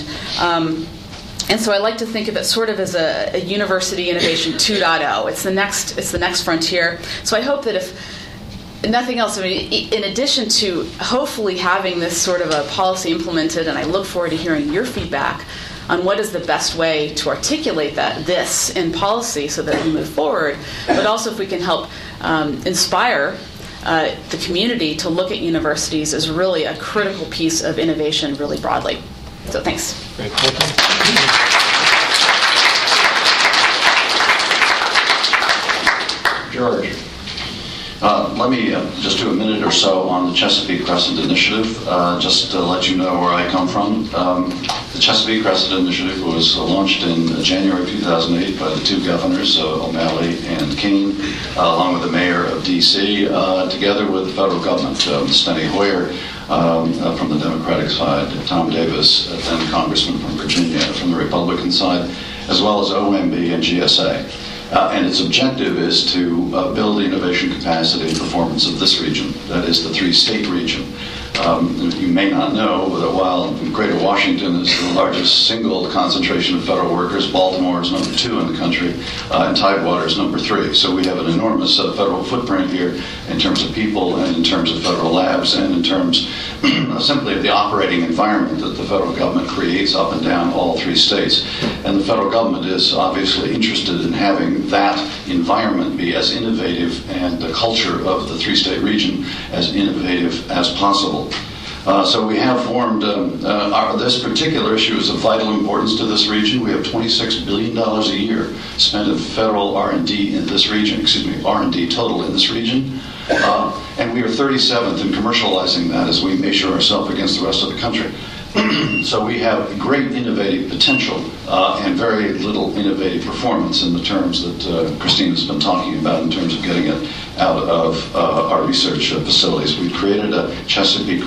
And so I like to think of it sort of as a university innovation 2.0. It's the next frontier. So I hope that if nothing else, in addition to hopefully having this sort of a policy implemented, and I look forward to hearing your feedback on what is the best way to articulate this in policy so that we move forward, but also if we can help inspire the community to look at universities as really a critical piece of innovation really broadly. So thanks. Great. Thank you. George. Let me just do a minute or so on the Chesapeake Crescent Initiative, just to let you know where I come from. The Chesapeake Crescent Initiative was launched in January 2008 by the two governors, O'Malley and Keene, along with the mayor of D.C., together with the federal government, Steny Hoyer from the Democratic side, Tom Davis, then Congressman from Virginia from the Republican side, as well as OMB and GSA. And its objective is to build innovation capacity and performance of this region, that is the three-state region. You may not know that while Greater Washington is the largest single concentration of federal workers, Baltimore is number 2 in the country, and Tidewater is number 3. So we have an enormous federal footprint here in terms of people and in terms of federal labs and in terms simply of the operating environment that the federal government creates up and down all 3 states. And the federal government is obviously interested in having that environment be as innovative and the culture of the three-state region as innovative as possible. So we have formed, this particular issue is of vital importance to this region. We have $26 billion a year spent in federal R&D in this region, R&D total in this region. And we are 37th in commercializing that as we measure ourselves against the rest of the country. So we have great innovative potential and very little innovative performance in the terms that Christina's been talking about in terms of getting it out of our research facilities. We've created a Chesapeake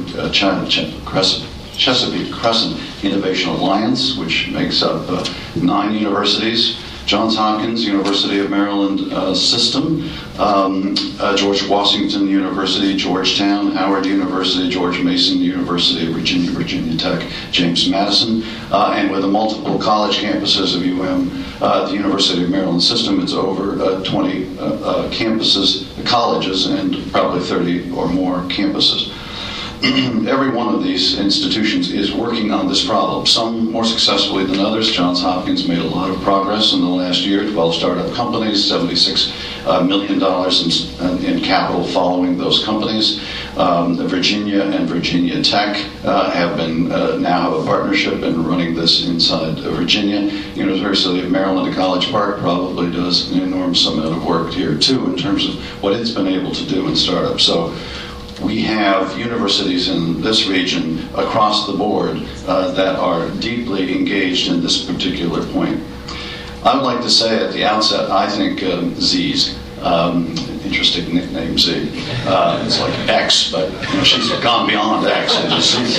Crescent Innovation Alliance, which makes up 9 universities. Johns Hopkins, University of Maryland System, George Washington University, Georgetown, Howard University, George Mason University of Virginia, Virginia Tech, James Madison, and with the multiple college campuses of the University of Maryland System, it's over 20 campuses, colleges, and probably 30 or more campuses. Every one of these institutions is working on this problem, some more successfully than others. Johns Hopkins made a lot of progress in the last year, 12 startup companies, $76 million in capital following those companies. Virginia and Virginia Tech have been now have a partnership in running this inside Virginia. University of Maryland at College Park probably does an enormous amount of work here too in terms of what it's been able to do in startups. So we have universities in this region across the board that are deeply engaged in this particular point. I would like to say at the outset, I think Z's, interesting nickname Z. It's like X, but she's gone beyond X into Z.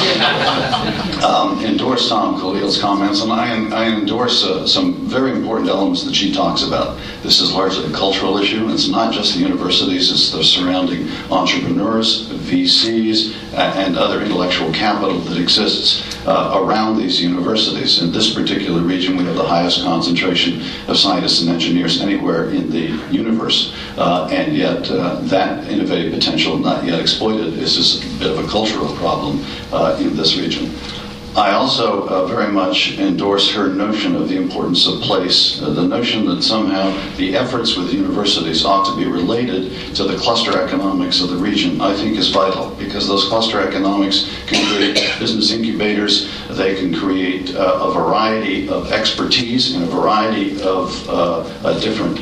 Endorse Tom Khalil's comments, and I endorse some very important elements that she talks about. This is largely a cultural issue. It's not just the universities, it's the surrounding entrepreneurs, VCs, and other intellectual capital that exists around these universities. In this particular region, we have the highest concentration of scientists and engineers anywhere in the universe, and yet that innovative potential not yet exploited is just a bit of a cultural problem in this region. I also very much endorse her notion of the importance of place, the notion that somehow the efforts with universities ought to be related to the cluster economics of the region, I think is vital, because those cluster economics can create business incubators, they can create a variety of expertise in a variety of different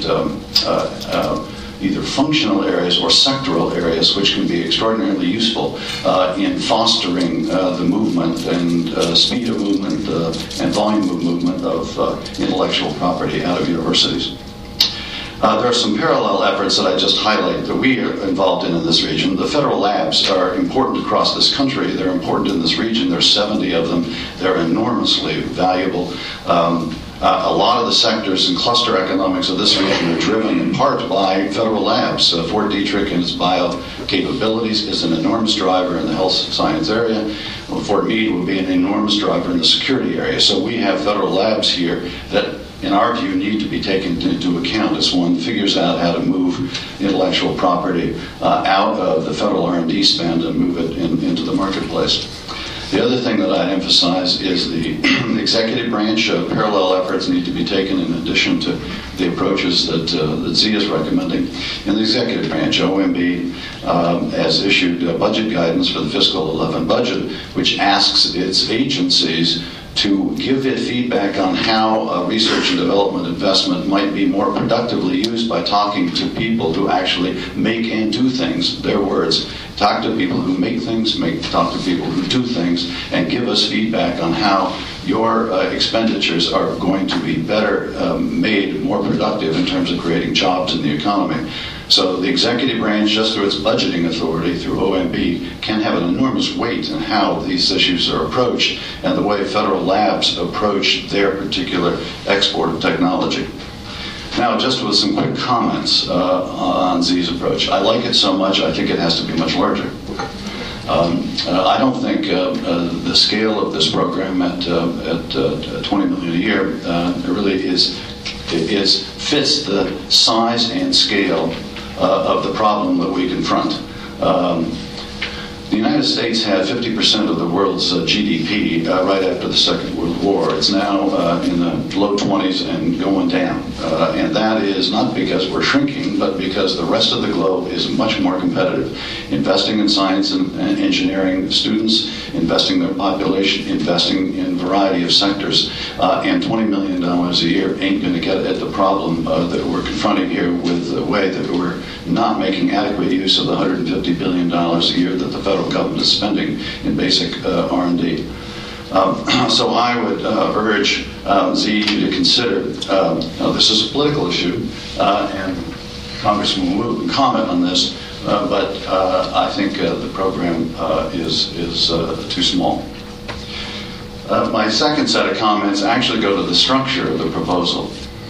either functional areas or sectoral areas, which can be extraordinarily useful in fostering the movement and speed of movement and volume of movement of intellectual property out of universities. There are some parallel efforts that I just highlight that we are involved in this region. The federal labs are important across this country. They're important in this region. There's 70 of them. They're enormously valuable. A lot of the sectors and cluster economics of this region are driven in part by federal labs. Fort Detrick and its bio capabilities is an enormous driver in the health science area. Fort Meade will be an enormous driver in the security area. So we have federal labs here that, in our view, need to be taken into account as one figures out how to move intellectual property out of the federal R&D spend and move it into the marketplace. The other thing that I'd emphasize is the executive branch. Parallel efforts need to be taken in addition to the approaches that Z is recommending. In the executive branch, OMB has issued budget guidance for the fiscal 11 budget, which asks its agencies to give it feedback on how research and development investment might be more productively used by talking to people who actually make and do things, their words. Talk to people who make things, talk to people who do things, and give us feedback on how your expenditures are going to be better made, more productive in terms of creating jobs in the economy. So the executive branch, just through its budgeting authority, through OMB, can have an enormous weight in how these issues are approached and the way federal labs approach their particular export of technology. Now, just with some quick comments on Z's approach. I like it so much, I think it has to be much larger. I don't think the scale of this program at $20 million a year really fits the size and scale of the problem that we confront. The United States had 50% of the world's GDP right after the Second World war. It's now in the low 20s and going down. And that is not because we're shrinking, but because the rest of the globe is much more competitive. Investing in science and engineering students, investing in their population, investing in a variety of sectors, and $20 million a year ain't going to get at the problem that we're confronting here with the way that we're not making adequate use of the $150 billion a year that the federal government is spending in basic R&D. So I would urge ZE to consider, this is a political issue, and Congressman Wu can comment on this, but I think the program is too small. My second set of comments actually go to the structure of the proposal.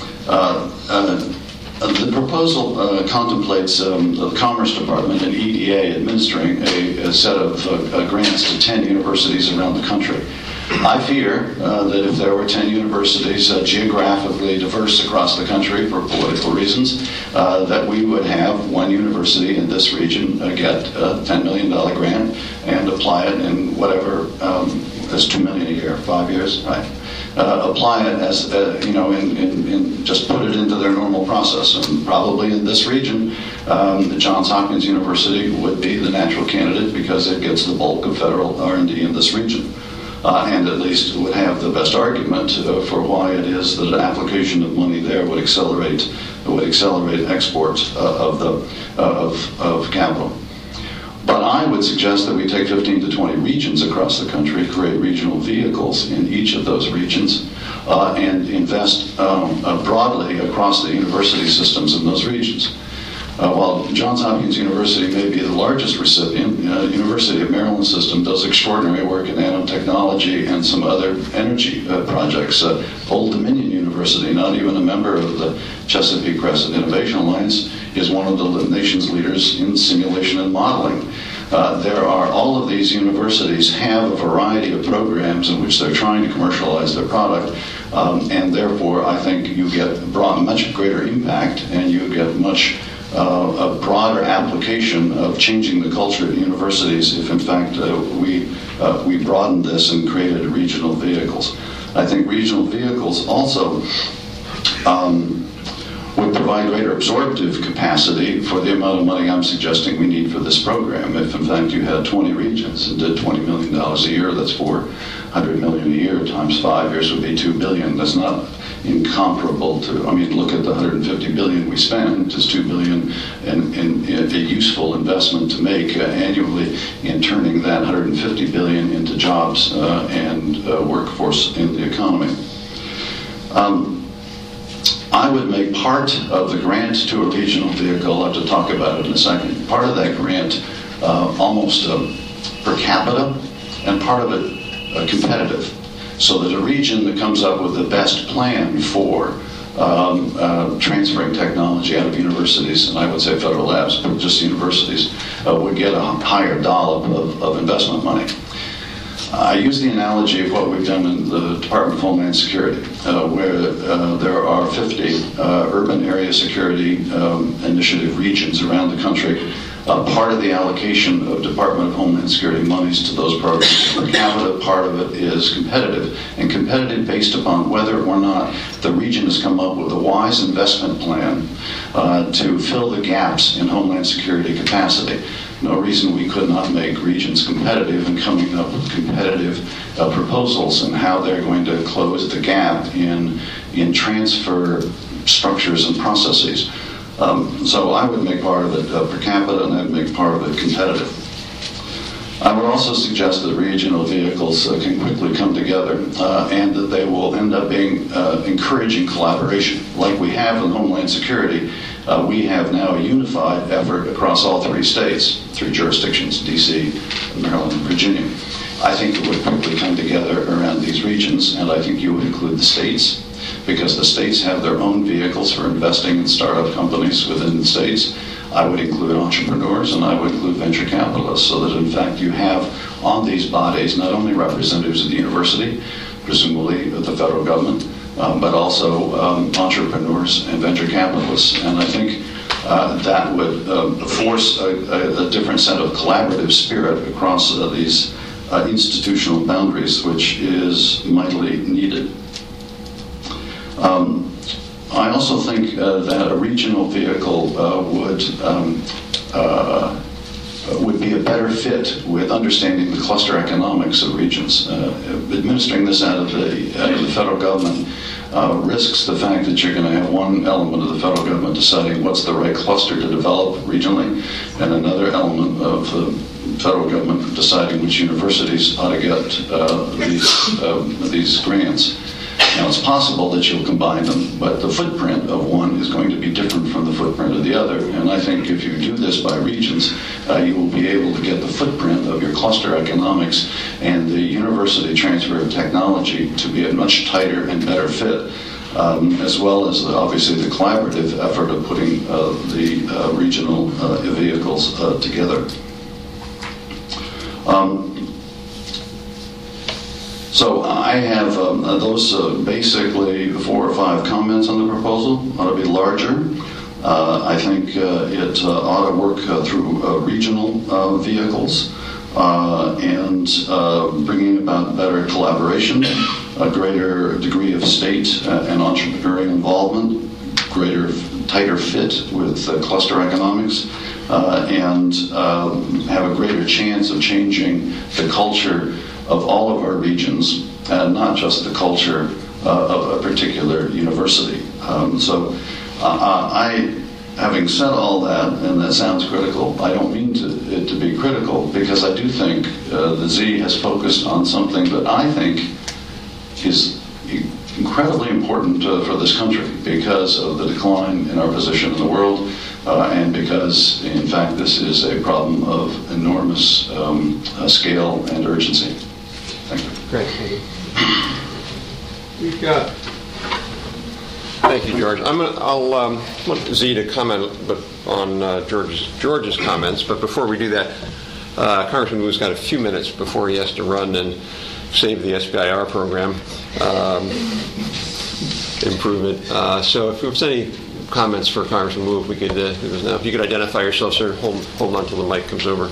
The proposal contemplates the Commerce Department and EDA administering a set of grants to 10 universities around the country. I fear that if there were 10 universities geographically diverse across the country for political reasons, that we would have one university in this region get a $10 million grant and apply it in whatever, that's $2 million a year, 5 years, right? Apply it as, just put it into their normal process. And probably in this region, the Johns Hopkins University would be the natural candidate because it gets the bulk of federal R&D in this region. And at least would have the best argument for why it is that an application of money there would accelerate export of capital. But I would suggest that we take 15 to 20 regions across the country, create regional vehicles in each of those regions, and invest broadly across the university systems in those regions. While Johns Hopkins University may be the largest recipient, University of Maryland system does extraordinary work in nanotechnology and some other energy projects. Old Dominion University, not even a member of the Chesapeake Crescent Innovation Alliance, is one of the nation's leaders in simulation and modeling. All of these universities have a variety of programs in which they're trying to commercialize their product, and therefore I think you get much greater impact and you get much a broader application of changing the culture at universities if in fact we broadened this and created regional vehicles. I think regional vehicles also would provide greater absorptive capacity for the amount of money I'm suggesting we need for this program. If in fact you had 20 regions and did $20 million a year, that's $400 million a year times 5 years would be $2 billion. That's not incomparable to, look at the $150 billion we spend, it's $2 billion in a useful investment to make annually in turning that $150 billion into jobs and workforce in the economy. I would make part of the grant to a regional vehicle, I'll have to talk about it in a second, part of that grant almost per capita and part of it competitive, so that a region that comes up with the best plan for transferring technology out of universities, and I would say federal labs, but just universities, would get a higher dollop of investment money. I use the analogy of what we've done in the Department of Homeland Security, where there are 50 urban area security initiative regions around the country. Part of the allocation of Department of Homeland Security monies to those programs per capita, part of it is competitive, and competitive based upon whether or not the region has come up with a wise investment plan to fill the gaps in Homeland Security capacity. No reason we could not make regions competitive in coming up with competitive proposals and how they're going to close the gap in transfer structures and processes. So I would make part of it per capita, and I'd make part of it competitive. I would also suggest that regional vehicles can quickly come together and that they will end up being encouraging collaboration. Like we have in Homeland Security, we have now a unified effort across all 3 states, 3 jurisdictions, D.C., Maryland, and Virginia. I think it would quickly come together around these regions, and I think you would include the states, because the states have their own vehicles for investing in startup companies within the states. I would include entrepreneurs and I would include venture capitalists, so that in fact you have on these bodies not only representatives of the university, presumably of the federal government, but also entrepreneurs and venture capitalists. And I think that would force a different set of collaborative spirit across these institutional boundaries, which is mightily needed. I also think that a regional vehicle would be a better fit with understanding the cluster economics of regions. Administering this out of the federal government risks the fact that you're going to have one element of the federal government deciding what's the right cluster to develop regionally, and another element of the federal government deciding which universities ought to get these grants. Now, it's possible that you'll combine them, but the footprint of one is going to be different from the footprint of the other. And I think if you do this by regions, you will be able to get the footprint of your cluster economics and the university transfer of technology to be a much tighter and better fit, as well as obviously the collaborative effort of putting the regional vehicles together. So I have those basically 4 or 5 comments on the proposal. Ought to be larger. I think it ought to work through regional vehicles and bringing about better collaboration, a greater degree of state and entrepreneurial involvement, tighter fit with cluster economics, and have a greater chance of changing the culture of all of our regions, and not just the culture of a particular university. Having said all that, and that sounds critical, I don't mean it to be critical, because I do think the Z has focused on something that I think is incredibly important for this country because of the decline in our position in the world, and because, in fact, this is a problem of enormous scale and urgency. Thank you. Great. We've got. Thank you, George. I'll want Z to comment on George's comments, but before we do that, Congressman Wu's got a few minutes before he has to run and save the SBIR program, improve it. So if there's any comments for Congressman Wu, if we could, if you could identify yourself, sir, hold on till the mic comes over.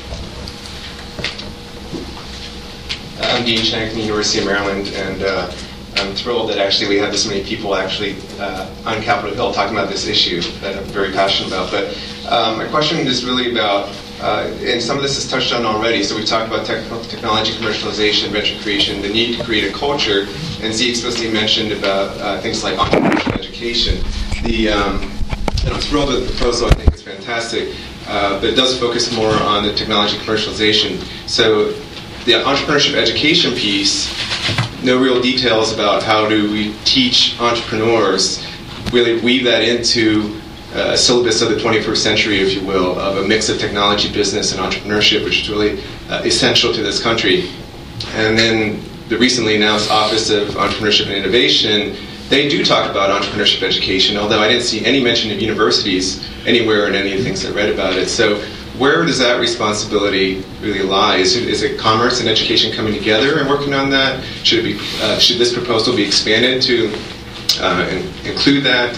I'm Dean Chang from the University of Maryland, and I'm thrilled that actually we have this many people actually on Capitol Hill talking about this issue that I'm very passionate about. But my question is really about, and some of this is touched on already, so we've talked about technology commercialization, venture creation, the need to create a culture, and Z explicitly mentioned about things like entrepreneurship education. And I'm thrilled with the proposal. I think it's fantastic, but it does focus more on the technology commercialization. So the entrepreneurship education piece, no real details about how do we teach entrepreneurs, really weave that into a syllabus of the 21st century, if you will, of a mix of technology, business, and entrepreneurship, which is really essential to this country. And then the recently announced Office of Entrepreneurship and Innovation, they do talk about entrepreneurship education, although I didn't see any mention of universities anywhere in any of the things I read about it. So where does that responsibility really lie? Is it commerce and education coming together and working on that? Should this proposal be expanded to include that?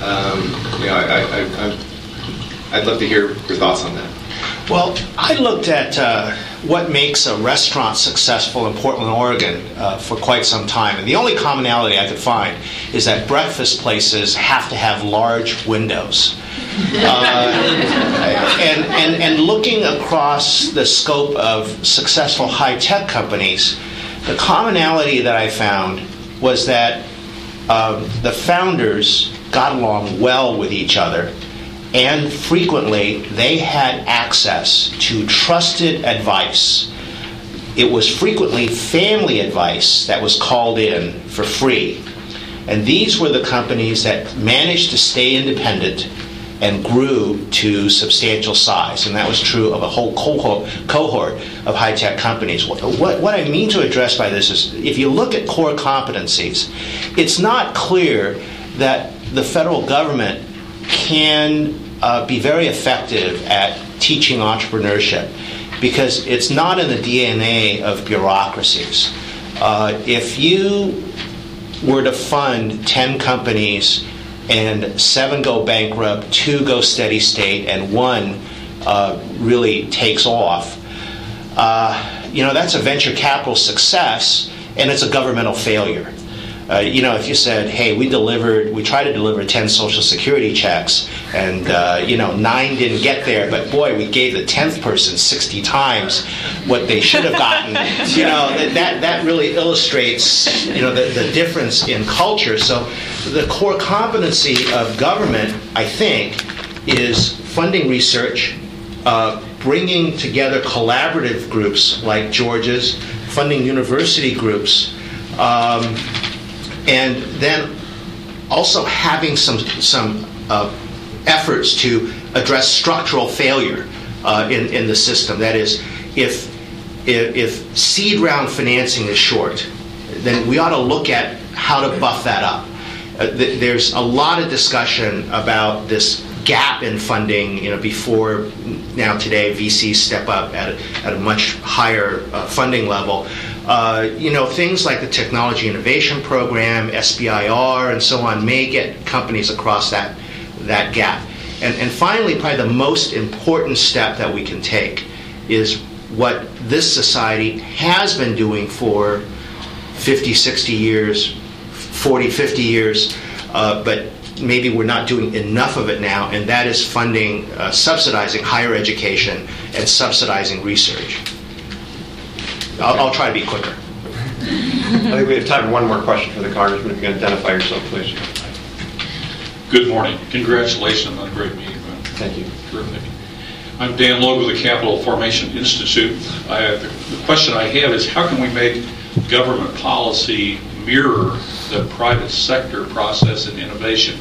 I'd love to hear your thoughts on that. Well, I looked at what makes a restaurant successful in Portland, Oregon for quite some time. And the only commonality I could find is that breakfast places have to have large windows. And looking across the scope of successful high-tech companies, the commonality that I found was that the founders got along well with each other, and frequently they had access to trusted advice. It was frequently family advice that was called in for free. And these were the companies that managed to stay independent and grew to substantial size. And that was true of a whole cohort of high-tech companies. What I mean to address by this is, if you look at core competencies, it's not clear that the federal government can be very effective at teaching entrepreneurship, because it's not in the DNA of bureaucracies. If you were to fund 10 companies and 7 go bankrupt, 2 go steady state, and 1 really takes off, that's a venture capital success, and it's a governmental failure. If you said, hey, we tried to deliver 10 Social Security checks, and 9 didn't get there, but boy, we gave the 10th person 60 times what they should have gotten. That really illustrates, the difference in culture. So the core competency of government, I think, is funding research, bringing together collaborative groups like George's, funding university groups, and then also having some efforts to address structural failure in the system. That is, if seed round financing is short, then we ought to look at how to buff that up. There's a lot of discussion about this gap in funding. Before now today, VCs step up at a much higher funding level. Things like the Technology Innovation Program, SBIR, and so on may get companies across that gap. And finally, probably the most important step that we can take is what this society has been doing for 50, 60 years, 40, 50 years, but maybe we're not doing enough of it now, and that is funding, subsidizing higher education and subsidizing research. I'll try to be quicker. I think we have time for one more question for the Congressman. If you can identify yourself, please. Good morning. Congratulations on a great meeting. Thank you. Terrific. I'm Dan Logue with the Capital Formation Institute. The question I have is, how can we make government policy mirror the private sector process and innovation?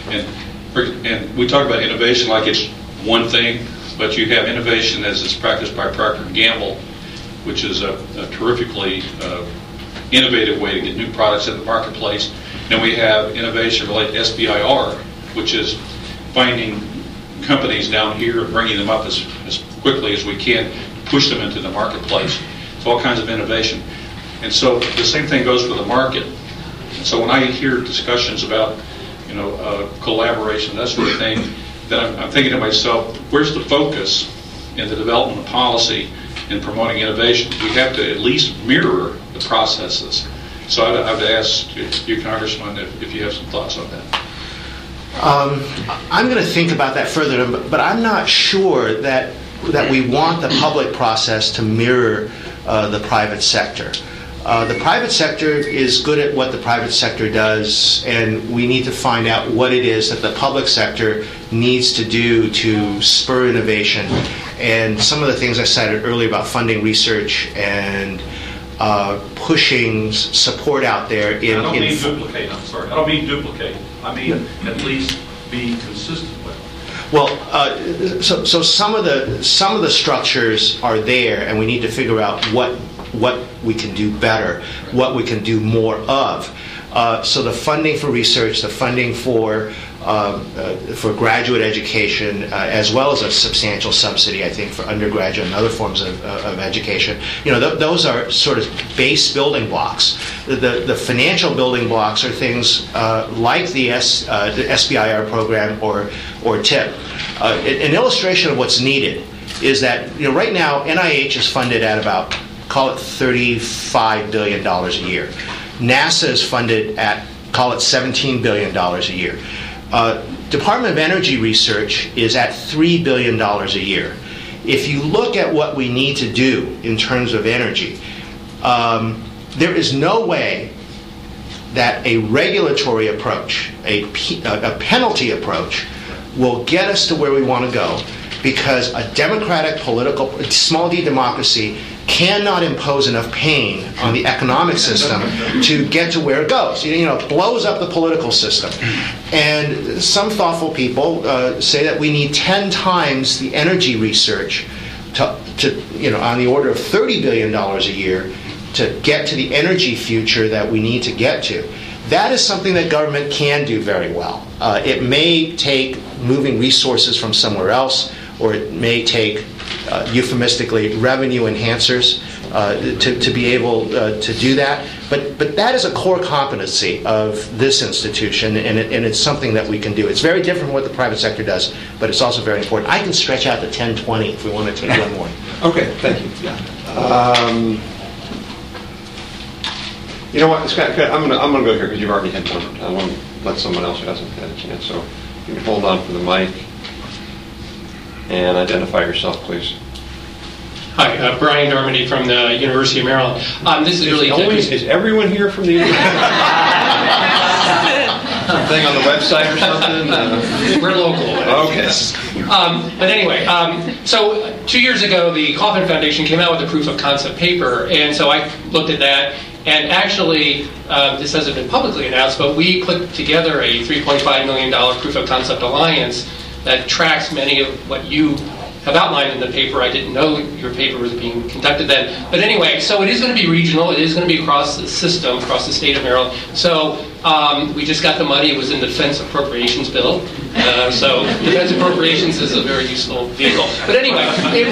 And we talk about innovation like it's one thing, but you have innovation as it's practiced by Procter & Gamble, which is a terrifically innovative way to get new products in the marketplace. And we have innovation related to SBIR, which is finding companies down here and bringing them up as quickly as we can to push them into the marketplace. It's all kinds of innovation. And so the same thing goes for the market. And so when I hear discussions about collaboration, that sort of thing, then I'm thinking to myself, where's the focus in the development of policy in promoting innovation? We have to at least mirror the processes. So I'd ask you, Congressman, if you have some thoughts on that. I'm going to think about that further, but I'm not sure that we want the public process to mirror the private sector. The private sector is good at what the private sector does, and we need to find out what it is that the public sector needs to do to spur innovation. And some of the things I cited earlier about funding research and pushing support out there in... I don't mean duplicate, I'm sorry. I don't mean duplicate. I mean at least be consistent with it. Well, so some of the structures are there, and we need to figure out what we can do better, what we can do more of. So the funding for research, the funding for graduate education, as well as a substantial subsidy, I think, for undergraduate and other forms of education. Those are sort of base building blocks. The financial building blocks are things like the SBIR program or TIP. An illustration of what's needed is that right now NIH is funded at about, call it $35 billion a year. NASA is funded at, call it $17 billion a year. Department of Energy research is at $3 billion a year. If you look at what we need to do in terms of energy, there is no way that a regulatory approach, a penalty approach, will get us to where we want to go, because a democratic political, small d democracy cannot impose enough pain on the economic system to get to where it goes. It blows up the political system. And some thoughtful people say that we need 10 times the energy research to on the order of $30 billion a year to get to the energy future that we need to get to. That is something that government can do very well. It may take moving resources from somewhere else, or it may take, euphemistically, revenue enhancers to be able to do that. But that is a core competency of this institution, and it's something that we can do. It's very different from what the private sector does, but it's also very important. I can stretch out to 10, 20 if we want to take one more. Okay, thank you. Yeah. You know what, Scott, I'm gonna go here because you've already had time. I want to let someone else who hasn't had a chance. So you can hold on for the mic and identify yourself, please. Hi, Brian Darmody from the University of Maryland. This is really is everyone here from the university? Something on the website or something? We're local. Okay. But anyway, so 2 years ago, the Kauffman Foundation came out with a proof of concept paper, and so I looked at that, and actually, this hasn't been publicly announced, but we put together a $3.5 million proof of concept alliance that tracks many of what you have outlined in the paper. I didn't know your paper was being conducted then. But anyway, so it is going to be regional. It is going to be across the system, across the state of Maryland. So we just got the money. It was in the Defense Appropriations Bill. So Defense Appropriations is a very useful vehicle. But anyway,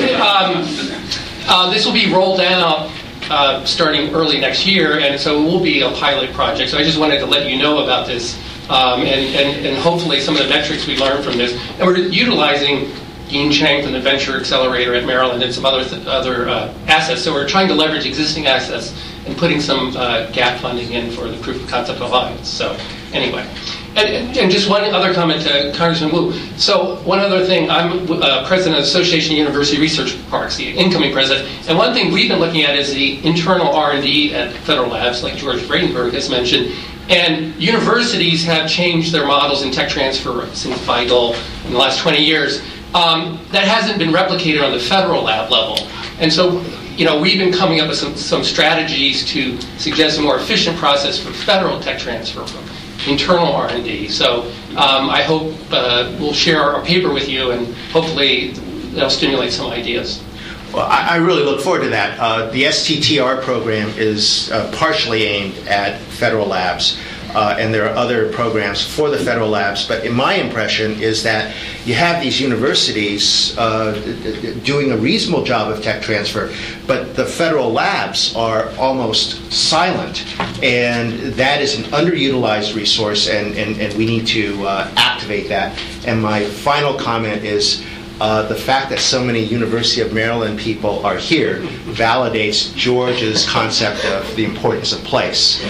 this will be rolled out starting early next year, and so it will be a pilot project. So I just wanted to let you know about this, and hopefully some of the metrics we learned from this. And we're utilizing Dean Chang from the Venture Accelerator at Maryland and some other assets. So we're trying to leverage existing assets and putting some gap funding in for the Proof of Concept Alliance. So anyway, and just one other comment to Congressman Wu. So one other thing, I'm president of the Association of University Research Parks, the incoming president, and one thing we've been looking at is the internal R&D at federal labs, like George Bradenberg has mentioned. And universities have changed their models in tech transfer since Weigel in the last 20 years. That hasn't been replicated on the federal lab level. And so, we've been coming up with some strategies to suggest a more efficient process for federal tech transfer from internal R&D. So I hope we'll share our paper with you, and hopefully that'll stimulate some ideas. Well, I really look forward to that. The STTR program is partially aimed at federal labs, and there are other programs for the federal labs. But in my impression is that you have these universities doing a reasonable job of tech transfer, but the federal labs are almost silent, and that is an underutilized resource, and we need to activate that. And my final comment is, the fact that so many University of Maryland people are here validates George's concept of the importance of place.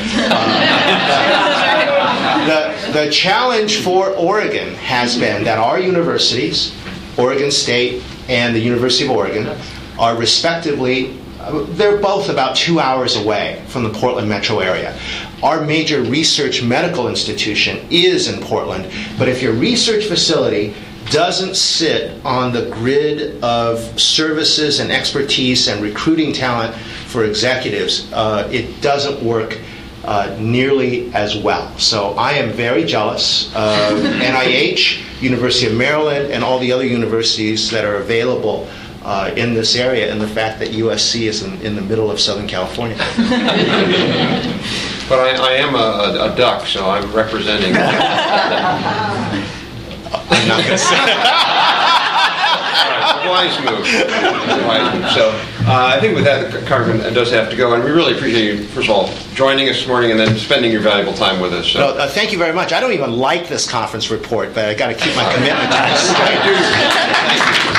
The challenge for Oregon has been that our universities, Oregon State and the University of Oregon, are respectively, they're both about 2 hours away from the Portland metro area. Our major research medical institution is in Portland, but if your research facility doesn't sit on the grid of services and expertise and recruiting talent for executives, it doesn't work nearly as well. So I am very jealous of NIH, University of Maryland, and all the other universities that are available in this area, and the fact that USC is in the middle of Southern California. But I am a duck, so I'm representing. I'm not going to say that. Wise move. So I think with that, Congressman does have to go, and we really appreciate you, first of all, joining us this morning and then spending your valuable time with us. So. No, thank you very much. I don't even like this conference report, but I got to keep my commitment to this. Thank you.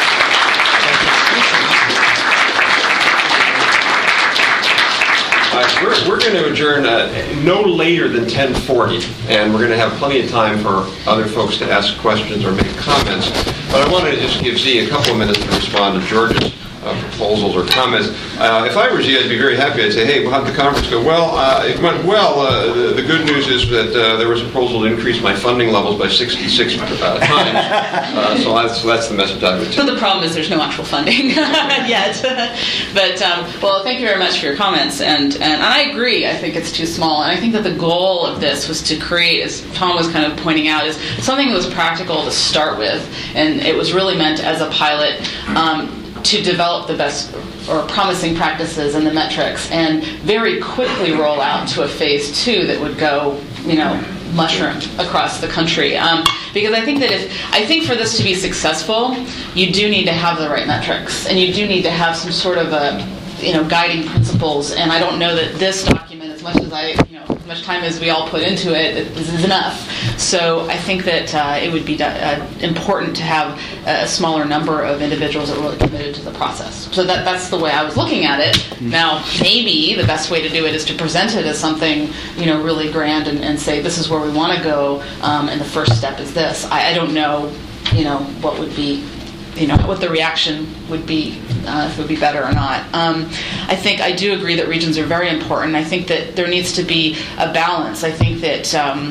We're going to adjourn no later than 10:40, and we're going to have plenty of time for other folks to ask questions or make comments. But I wanted to just give Z a couple of minutes to respond to George's proposals or comments. If I were Z, I'd be very happy. I'd say, hey, how'd the conference go? Well, it went well. The good news is that there was a proposal to increase my funding levels by 66 times. So that's the message I would take. So the problem is there's no actual funding yet. But, well, thank you very much for your comments. And I agree. I think it's too small. And I think that the goal of this was to create, as Tom was kind of pointing out, is something that was practical to start with. And it was really meant as a pilot to develop the best or promising practices and the metrics, and very quickly roll out to a phase 2 that would go, mushroom across the country. Because I think for this to be successful, you do need to have the right metrics, and you do need to have some sort of guiding principles. And I don't know that this document is as much as as much time as we all put into it, this is enough. So I think that it would be important to have a smaller number of individuals that were really committed to the process. So that's the way I was looking at it. Now, maybe the best way to do it is to present it as something, really grand and say, this is where we want to go, and the first step is this. I don't know, what would be, what the reaction would be, if it would be better or not. I think I do agree that regions are very important. I think that there needs to be a balance. I think that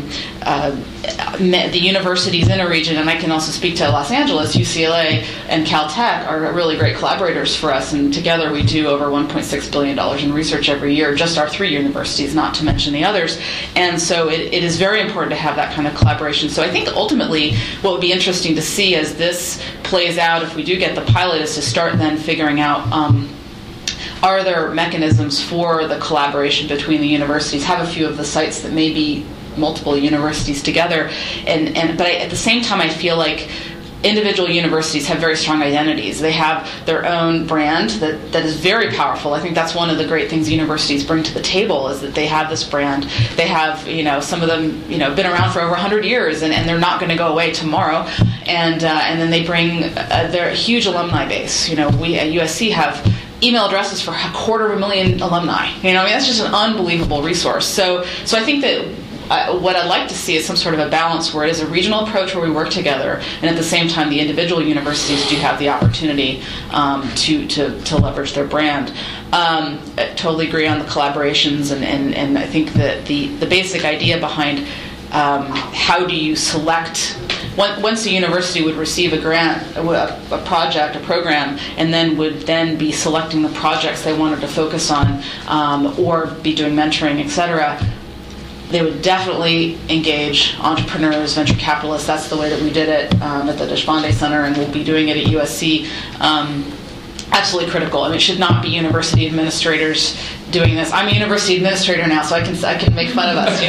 the universities in a region, and I can also speak to Los Angeles, UCLA, and Caltech are really great collaborators for us, and together we do over $1.6 billion in research every year, just our 3 universities, not to mention the others. And so it is very important to have that kind of collaboration. So I think ultimately what would be interesting to see as this plays out, if we do get the pilot, is to start then figuring out are there mechanisms for the collaboration between the universities, have a few of the sites that may be multiple universities together, but at the same time I feel like individual universities have very strong identities. They have their own brand that is very powerful. I think that's one of the great things universities bring to the table, is that they have this brand. They have, some of them, been around for over 100 years, and they're not going to go away tomorrow. And then they bring their huge alumni base. We at USC have email addresses for 250,000 alumni. That's just an unbelievable resource. So I think that what I'd like to see is some sort of a balance where it is a regional approach where we work together, and at the same time the individual universities do have the opportunity to leverage their brand. I totally agree on the collaborations, and I think that the basic idea behind how do you select, once a university would receive a grant, a project, a program, and then would then be selecting the projects they wanted to focus on, or be doing mentoring, etc., they would definitely engage entrepreneurs, venture capitalists. That's the way that we did it at the Deshpande Center, and we'll be doing it at USC. Absolutely critical. It should not be university administrators doing this. I'm a university administrator now, so I can make fun of us.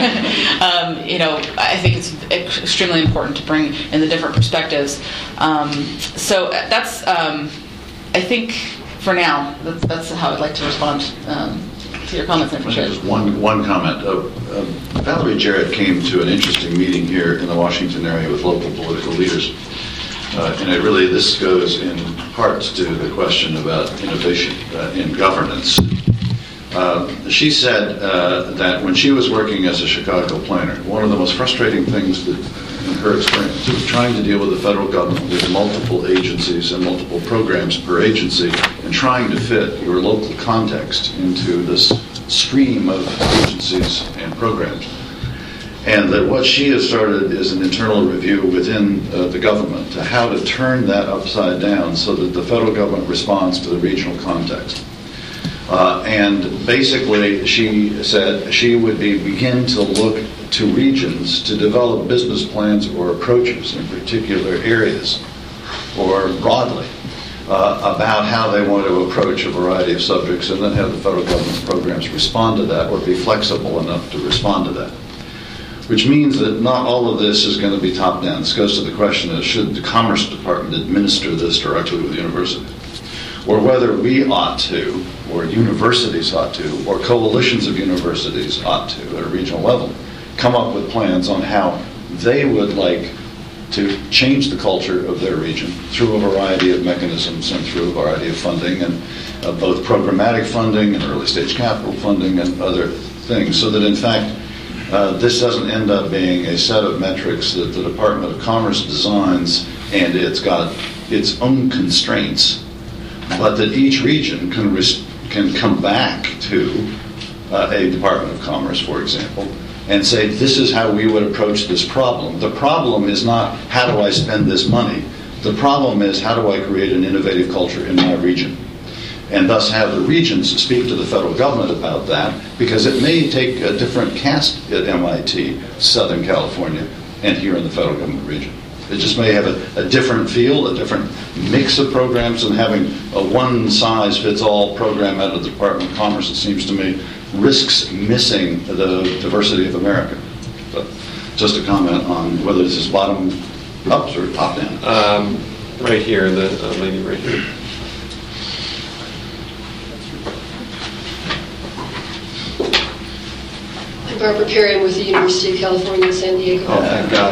I think it's extremely important to bring in the different perspectives. So that's, I think, for now, that's how I'd like to respond to your comments. Just one comment. Valerie Jarrett came to an interesting meeting here in the Washington area with local political leaders. And this goes in parts to the question about innovation in governance. She said that when she was working as a Chicago planner, one of the most frustrating things that, in her experience, was trying to deal with the federal government with multiple agencies and multiple programs per agency, and trying to fit your local context into this stream of agencies and programs. And that what she has started is an internal review within the government to how to turn that upside down so that the federal government responds to the regional context. And basically, she said she would begin to look to regions to develop business plans or approaches in particular areas, or broadly, about how they want to approach a variety of subjects, and then have the federal government's programs respond to that, or be flexible enough to respond to that. Which means that not all of this is going to be top-down. This goes to the question of should the Commerce Department administer this directly with the university, or whether we ought to, or universities ought to, or coalitions of universities ought to, at a regional level, come up with plans on how they would like to change the culture of their region through a variety of mechanisms and through a variety of funding, and both programmatic funding and early-stage capital funding and other things, so that in fact this doesn't end up being a set of metrics that the Department of Commerce designs and it's got its own constraints, but that each region can come back to a Department of Commerce, for example, and say, this is how we would approach this problem. The problem is not, how do I spend this money? The problem is, how do I create an innovative culture in my region? And thus have the regions speak to the federal government about that, because it may take a different cast at MIT, Southern California, and here in the federal government region. It just may have a different feel, a different mix of programs than having a one-size-fits-all program out of the Department of Commerce, it seems to me, risks missing the diversity of America. But just a comment on whether this is bottom-up or top-down. Right here, the lady right here. Barbara Perry. I'm with the University of California, San Diego. Oh, thank God.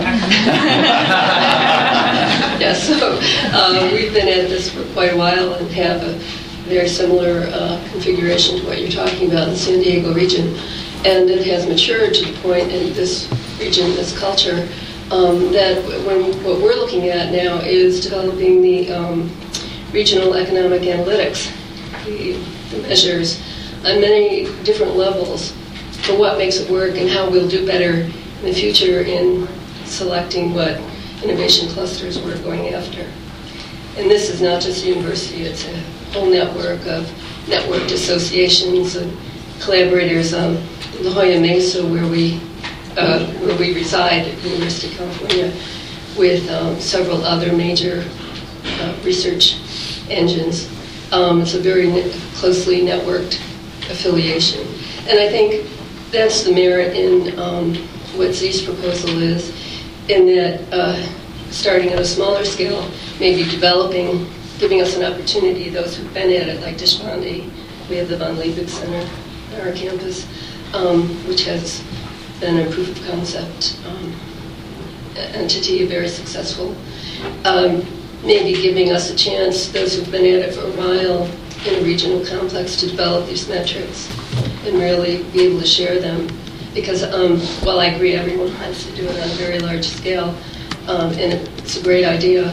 Yeah, so we've been at this for quite a while and have a very similar configuration to what you're talking about in the San Diego region. And it has matured to the point in this region, this culture, that what we're looking at now is developing the regional economic analytics, the measures on many different levels for what makes it work and how we'll do better in the future in selecting what innovation clusters we're going after. And this is not just a university, it's a whole network of networked associations and collaborators on La Jolla Mesa, where we reside at University of California, with several other major research engines. It's a very closely networked affiliation. And I think that's the merit in what Z's proposal is, in that starting at a smaller scale, maybe developing, giving us an opportunity, those who've been at it, like Deshpande. We have the Von Liebig Center on our campus, which has been a proof of concept entity, very successful. Maybe giving us a chance, those who've been at it for a while in a regional complex, to develop these metrics and really be able to share them. Because while I agree everyone has to do it on a very large scale, and it's a great idea,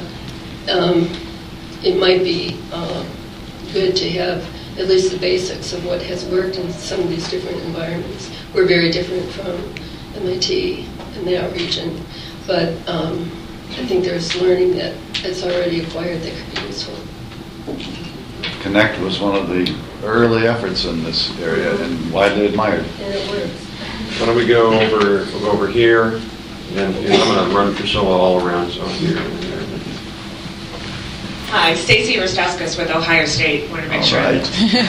it might be good to have at least the basics of what has worked in some of these different environments. We're very different from MIT in that region, but I think there's learning that is already acquired that could be useful. Connect was one of the early efforts in this area and widely admired. And it works. Why don't we go over here, and then I'm going to run Priscilla all around, so here and there. Hi, Stacy Rostauskas with Ohio State. Want to make sure. Right.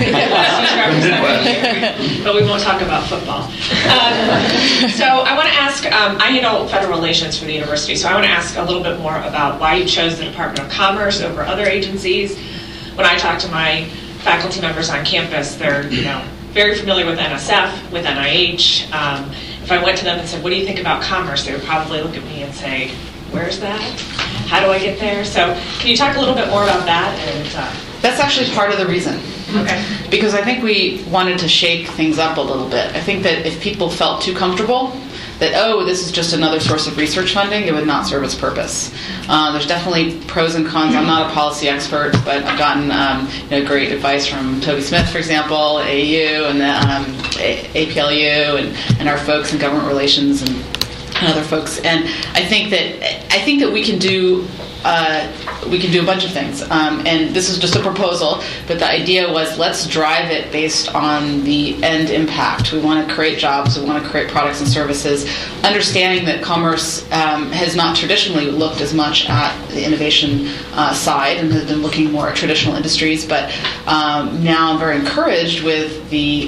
But we won't talk about football. So I want to ask, I handle federal relations for the university, so I want to ask a little bit more about why you chose the Department of Commerce over other agencies. When I talk to my faculty members on campus, they're very familiar with NSF, with NIH. If I went to them and said, what do you think about commerce? They would probably look at me and say, where's that? How do I get there? So can you talk a little bit more about that? And that's actually part of the reason. Okay. Because I think we wanted to shake things up a little bit. I think that if people felt too comfortable that, oh, this is just another source of research funding, it would not serve its purpose. There's definitely pros and cons. I'm not a policy expert, but I've gotten great advice from Toby Smith, for example, AU and APLU and our folks in government relations and other folks. And I think that we can do a bunch of things. And this is just a proposal, but the idea was let's drive it based on the end impact. We want to create jobs, we want to create products and services, understanding that commerce has not traditionally looked as much at the innovation side and has been looking more at traditional industries, but now I'm very encouraged with the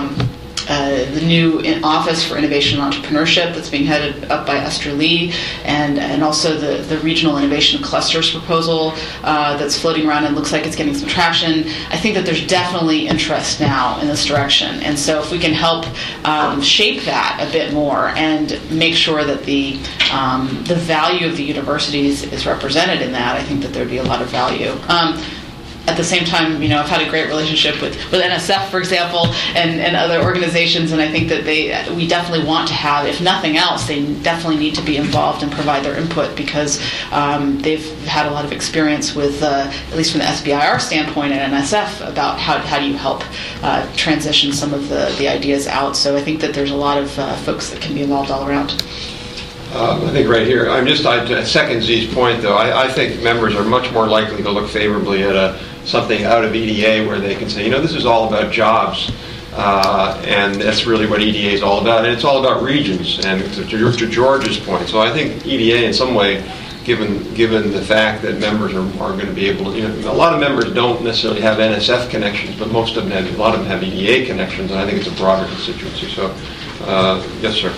new Office for Innovation and Entrepreneurship that's being headed up by Esther Lee, and also the Regional Innovation Clusters proposal that's floating around and looks like it's getting some traction. I think that there's definitely interest now in this direction, and so if we can help shape that a bit more and make sure that the value of the universities is represented in that, I think that there'd be a lot of value. At the same time, I've had a great relationship with NSF, for example, and other organizations, and I think that we definitely want to have, if nothing else, they definitely need to be involved and provide their input because they've had a lot of experience with, at least from the SBIR standpoint at NSF, about how do you help transition some of the ideas out. So I think that there's a lot of folks that can be involved all around. I think right here, I second Z's point, though. I think members are much more likely to look favorably at something out of EDA where they can say, this is all about jobs, and that's really what EDA is all about, and it's all about regions, and to George's point. So I think EDA in some way, given the fact that members are going to be able to, a lot of members don't necessarily have NSF connections, but a lot of them have EDA connections, and I think it's a broader constituency. So, yes, sir.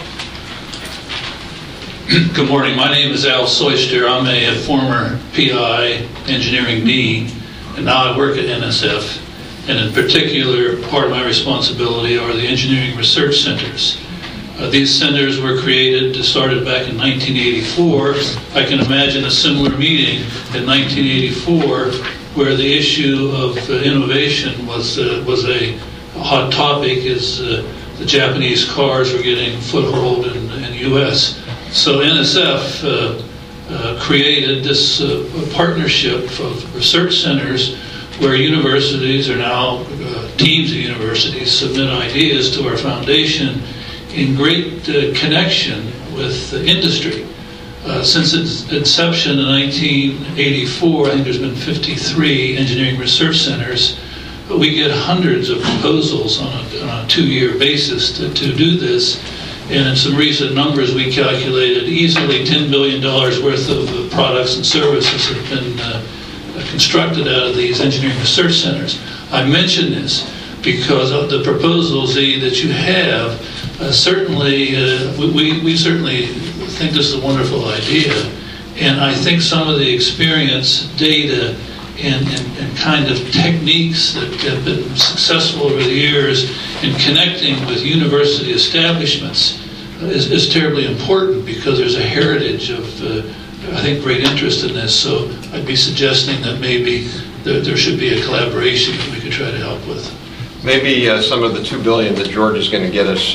Good morning. My name is Al Soyster. I'm a former PI engineering dean, and now I work at NSF. And in particular, part of my responsibility are the engineering research centers. These centers were started back in 1984. I can imagine a similar meeting in 1984 where the issue of innovation was a hot topic as the Japanese cars were getting foothold in the U.S. So NSF created this partnership of research centers where universities are now, teams of universities submit ideas to our foundation in great connection with industry. Since its inception in 1984, I think there's been 53 engineering research centers. We get hundreds of proposals on a 2-year basis to do this. And in some recent numbers, we calculated easily $10 billion worth of products and services have been constructed out of these engineering research centers. I mention this because of the proposals that you have. Certainly, we certainly think this is a wonderful idea. And I think some of the experience, data, and kind of techniques that have been successful over the years in connecting with university establishments is terribly important because there's a heritage of, I think, great interest in this. So I'd be suggesting that maybe there should be a collaboration that we could try to help with. Maybe some of the $2 billion that George is going to get us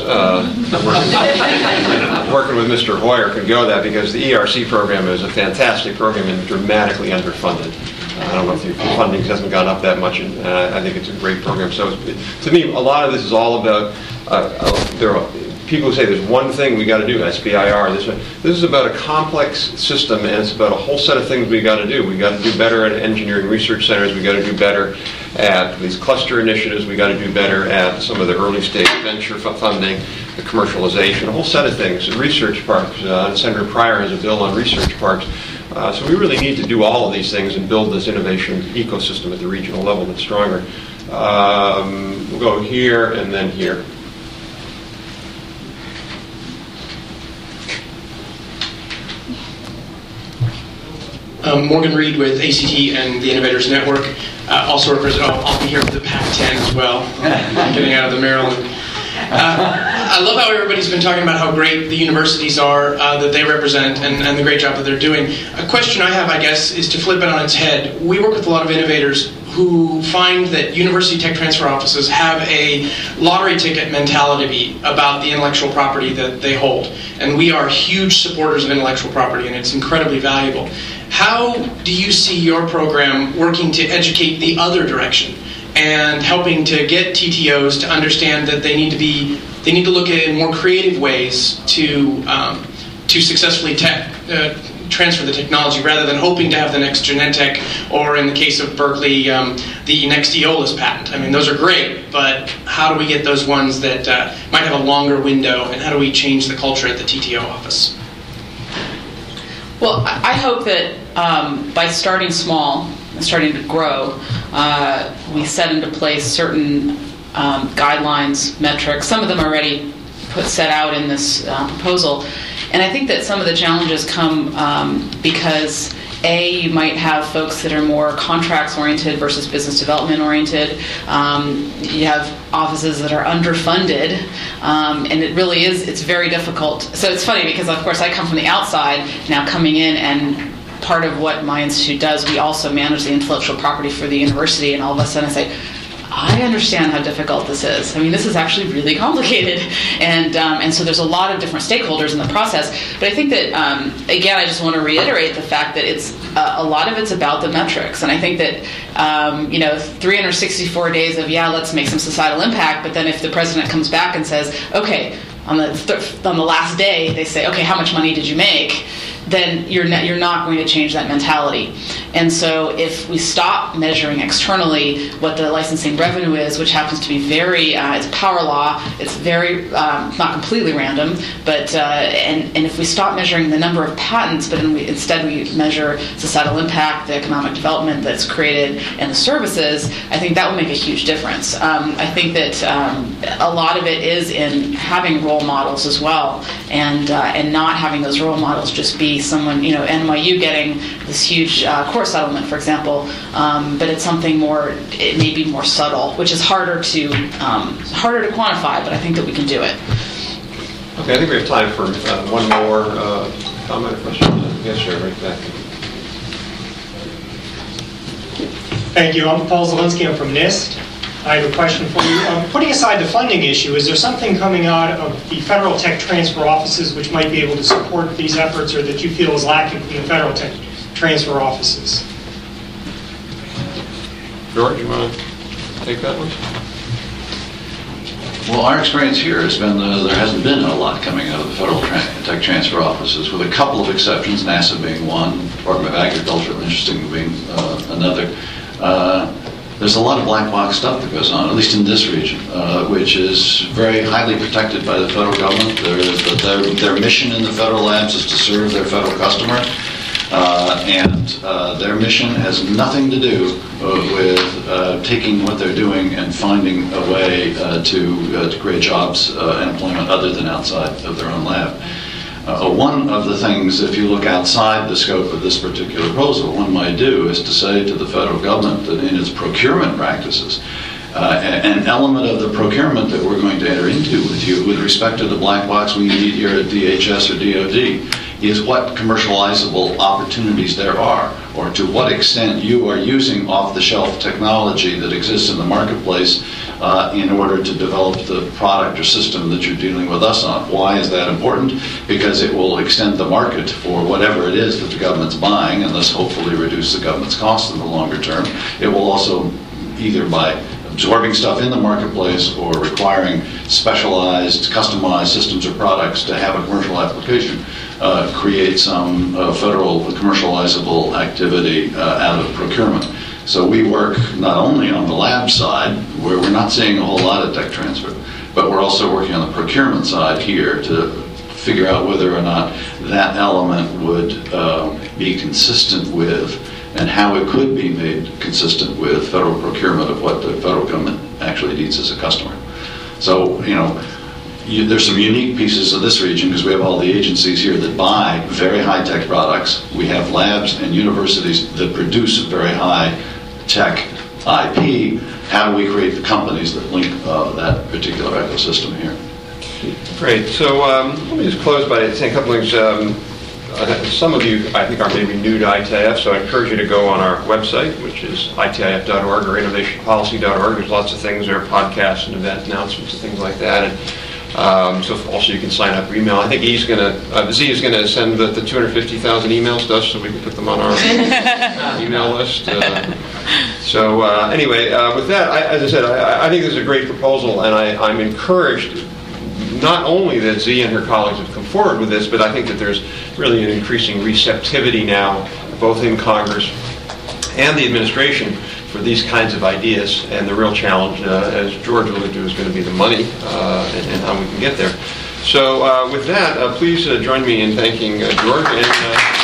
working with Mr. Hoyer could go that, because the ERC program is a fantastic program and dramatically underfunded. I don't know if the funding hasn't gone up that much, and I think it's a great program. So to me, a lot of this is all about, there are people who say there's one thing we got to do, SBIR. This is about a complex system, and it's about a whole set of things we got to do. We got to do better at engineering research centers. We got to do better at these cluster initiatives. We got to do better at some of the early stage venture funding, the commercialization, a whole set of things. Research parks. Senator Pryor has a bill on research parks. So we really need to do all of these things and build this innovation ecosystem at the regional level that's stronger. We'll go here and then here. Morgan Reed with ACT and the Innovators Network. Also represent, I'll be here with the PAC-10 as well. Getting out of the Maryland. I love how everybody's been talking about how great the universities are that they represent and the great job that they're doing. A question I have, I guess, is to flip it on its head. We work with a lot of innovators who find that university tech transfer offices have a lottery ticket mentality about the intellectual property that they hold. And we are huge supporters of intellectual property, and it's incredibly valuable. How do you see your program working to educate the other direction and helping to get TTOs to understand that they need to look at more creative ways to successfully transfer the technology rather than hoping to have the next Genentech, or in the case of Berkeley, the next Eolus patent? I mean, those are great, but how do we get those ones that might have a longer window, and how do we change the culture at the TTO office? Well, I hope that by starting small and starting to grow, we set into place certain guidelines, metrics. Some of them are already set out in this proposal. And I think that some of the challenges come because, A, you might have folks that are more contracts-oriented versus business development-oriented. You have offices that are underfunded, and it really is, it's very difficult. So it's funny because, of course, I come from the outside, now coming in, and part of what my institute does, we also manage the intellectual property for the university, and all of a sudden I say, I understand how difficult this is. I mean, this is actually really complicated, and so there's a lot of different stakeholders in the process. But I think that, again, I just want to reiterate the fact that it's a lot of it's about the metrics, and I think that 364 days of let's make some societal impact. But then if the president comes back and says, okay, on the last day they say, okay, how much money did you make? Then you're not going to change that mentality. And so if we stop measuring externally what the licensing revenue is, which happens to be very, it's power law, it's very, not completely random, but, and if we stop measuring the number of patents, but instead we measure societal impact, the economic development that's created, and the services, I think that will make a huge difference. I think that a lot of it is in having role models as well, and not having those role models just be someone, NYU getting this huge court settlement, for example, but it's something more, it may be more subtle, which is harder to quantify, but I think that we can do it. Okay, I think we have time for one more comment or question. Yes, sir, right back. Thank you. I'm Paul Zielinski. I'm from NIST. I have a question for you. Putting aside the funding issue, is there something coming out of the federal tech transfer offices which might be able to support these efforts, or that you feel is lacking from the federal tech transfer offices? George, you want to take that one? Well, our experience here has been there hasn't been a lot coming out of the federal tech transfer offices, with a couple of exceptions, NASA being one, Department of Agriculture, interesting, being another. There's a lot of black box stuff that goes on, at least in this region, which is very highly protected by the federal government. Their mission in the federal labs is to serve their federal customer, and their mission has nothing to do with taking what they're doing and finding a way to create jobs and employment other than outside of their own lab. One of the things, if you look outside the scope of this particular proposal, one might do is to say to the federal government that in its procurement practices, an element of the procurement that we're going to enter into with you with respect to the black box we need here at DHS or DOD is what commercializable opportunities there are, or to what extent you are using off-the-shelf technology that exists in the marketplace in order to develop the product or system that you're dealing with us on. Why is that important? Because it will extend the market for whatever it is that the government's buying, and thus hopefully reduce the government's costs in the longer term. It will also, either by absorbing stuff in the marketplace or requiring specialized, customized systems or products to have a commercial application, create some federal commercializable activity out of procurement. So we work not only on the lab side, where we're not seeing a whole lot of tech transfer, but we're also working on the procurement side here to figure out whether or not that element would be consistent with, and how it could be made consistent with, federal procurement of what the federal government actually needs as a customer. So, there's some unique pieces of this region because we have all the agencies here that buy very high-tech products. We have labs and universities that produce very high-tech IP. How do we create the companies that link that particular ecosystem here? Great. So let me just close by saying a couple things. Some of you, I think, are maybe new to ITIF, so I encourage you to go on our website, which is itif.org or innovationpolicy.org. There's lots of things there, podcasts and event announcements and things like that. And so also you can sign up for email. I think Z is going to send the 250,000 emails to us so we can put them on our email list. Anyway, with that, as I said, I think this is a great proposal, and I'm encouraged not only that Z and her colleagues have come forward with this, but I think that there's really an increasing receptivity now, both in Congress and the administration, for these kinds of ideas. And the real challenge, as George alluded to, is going to be the money and how we can get there. So with that, please join me in thanking George and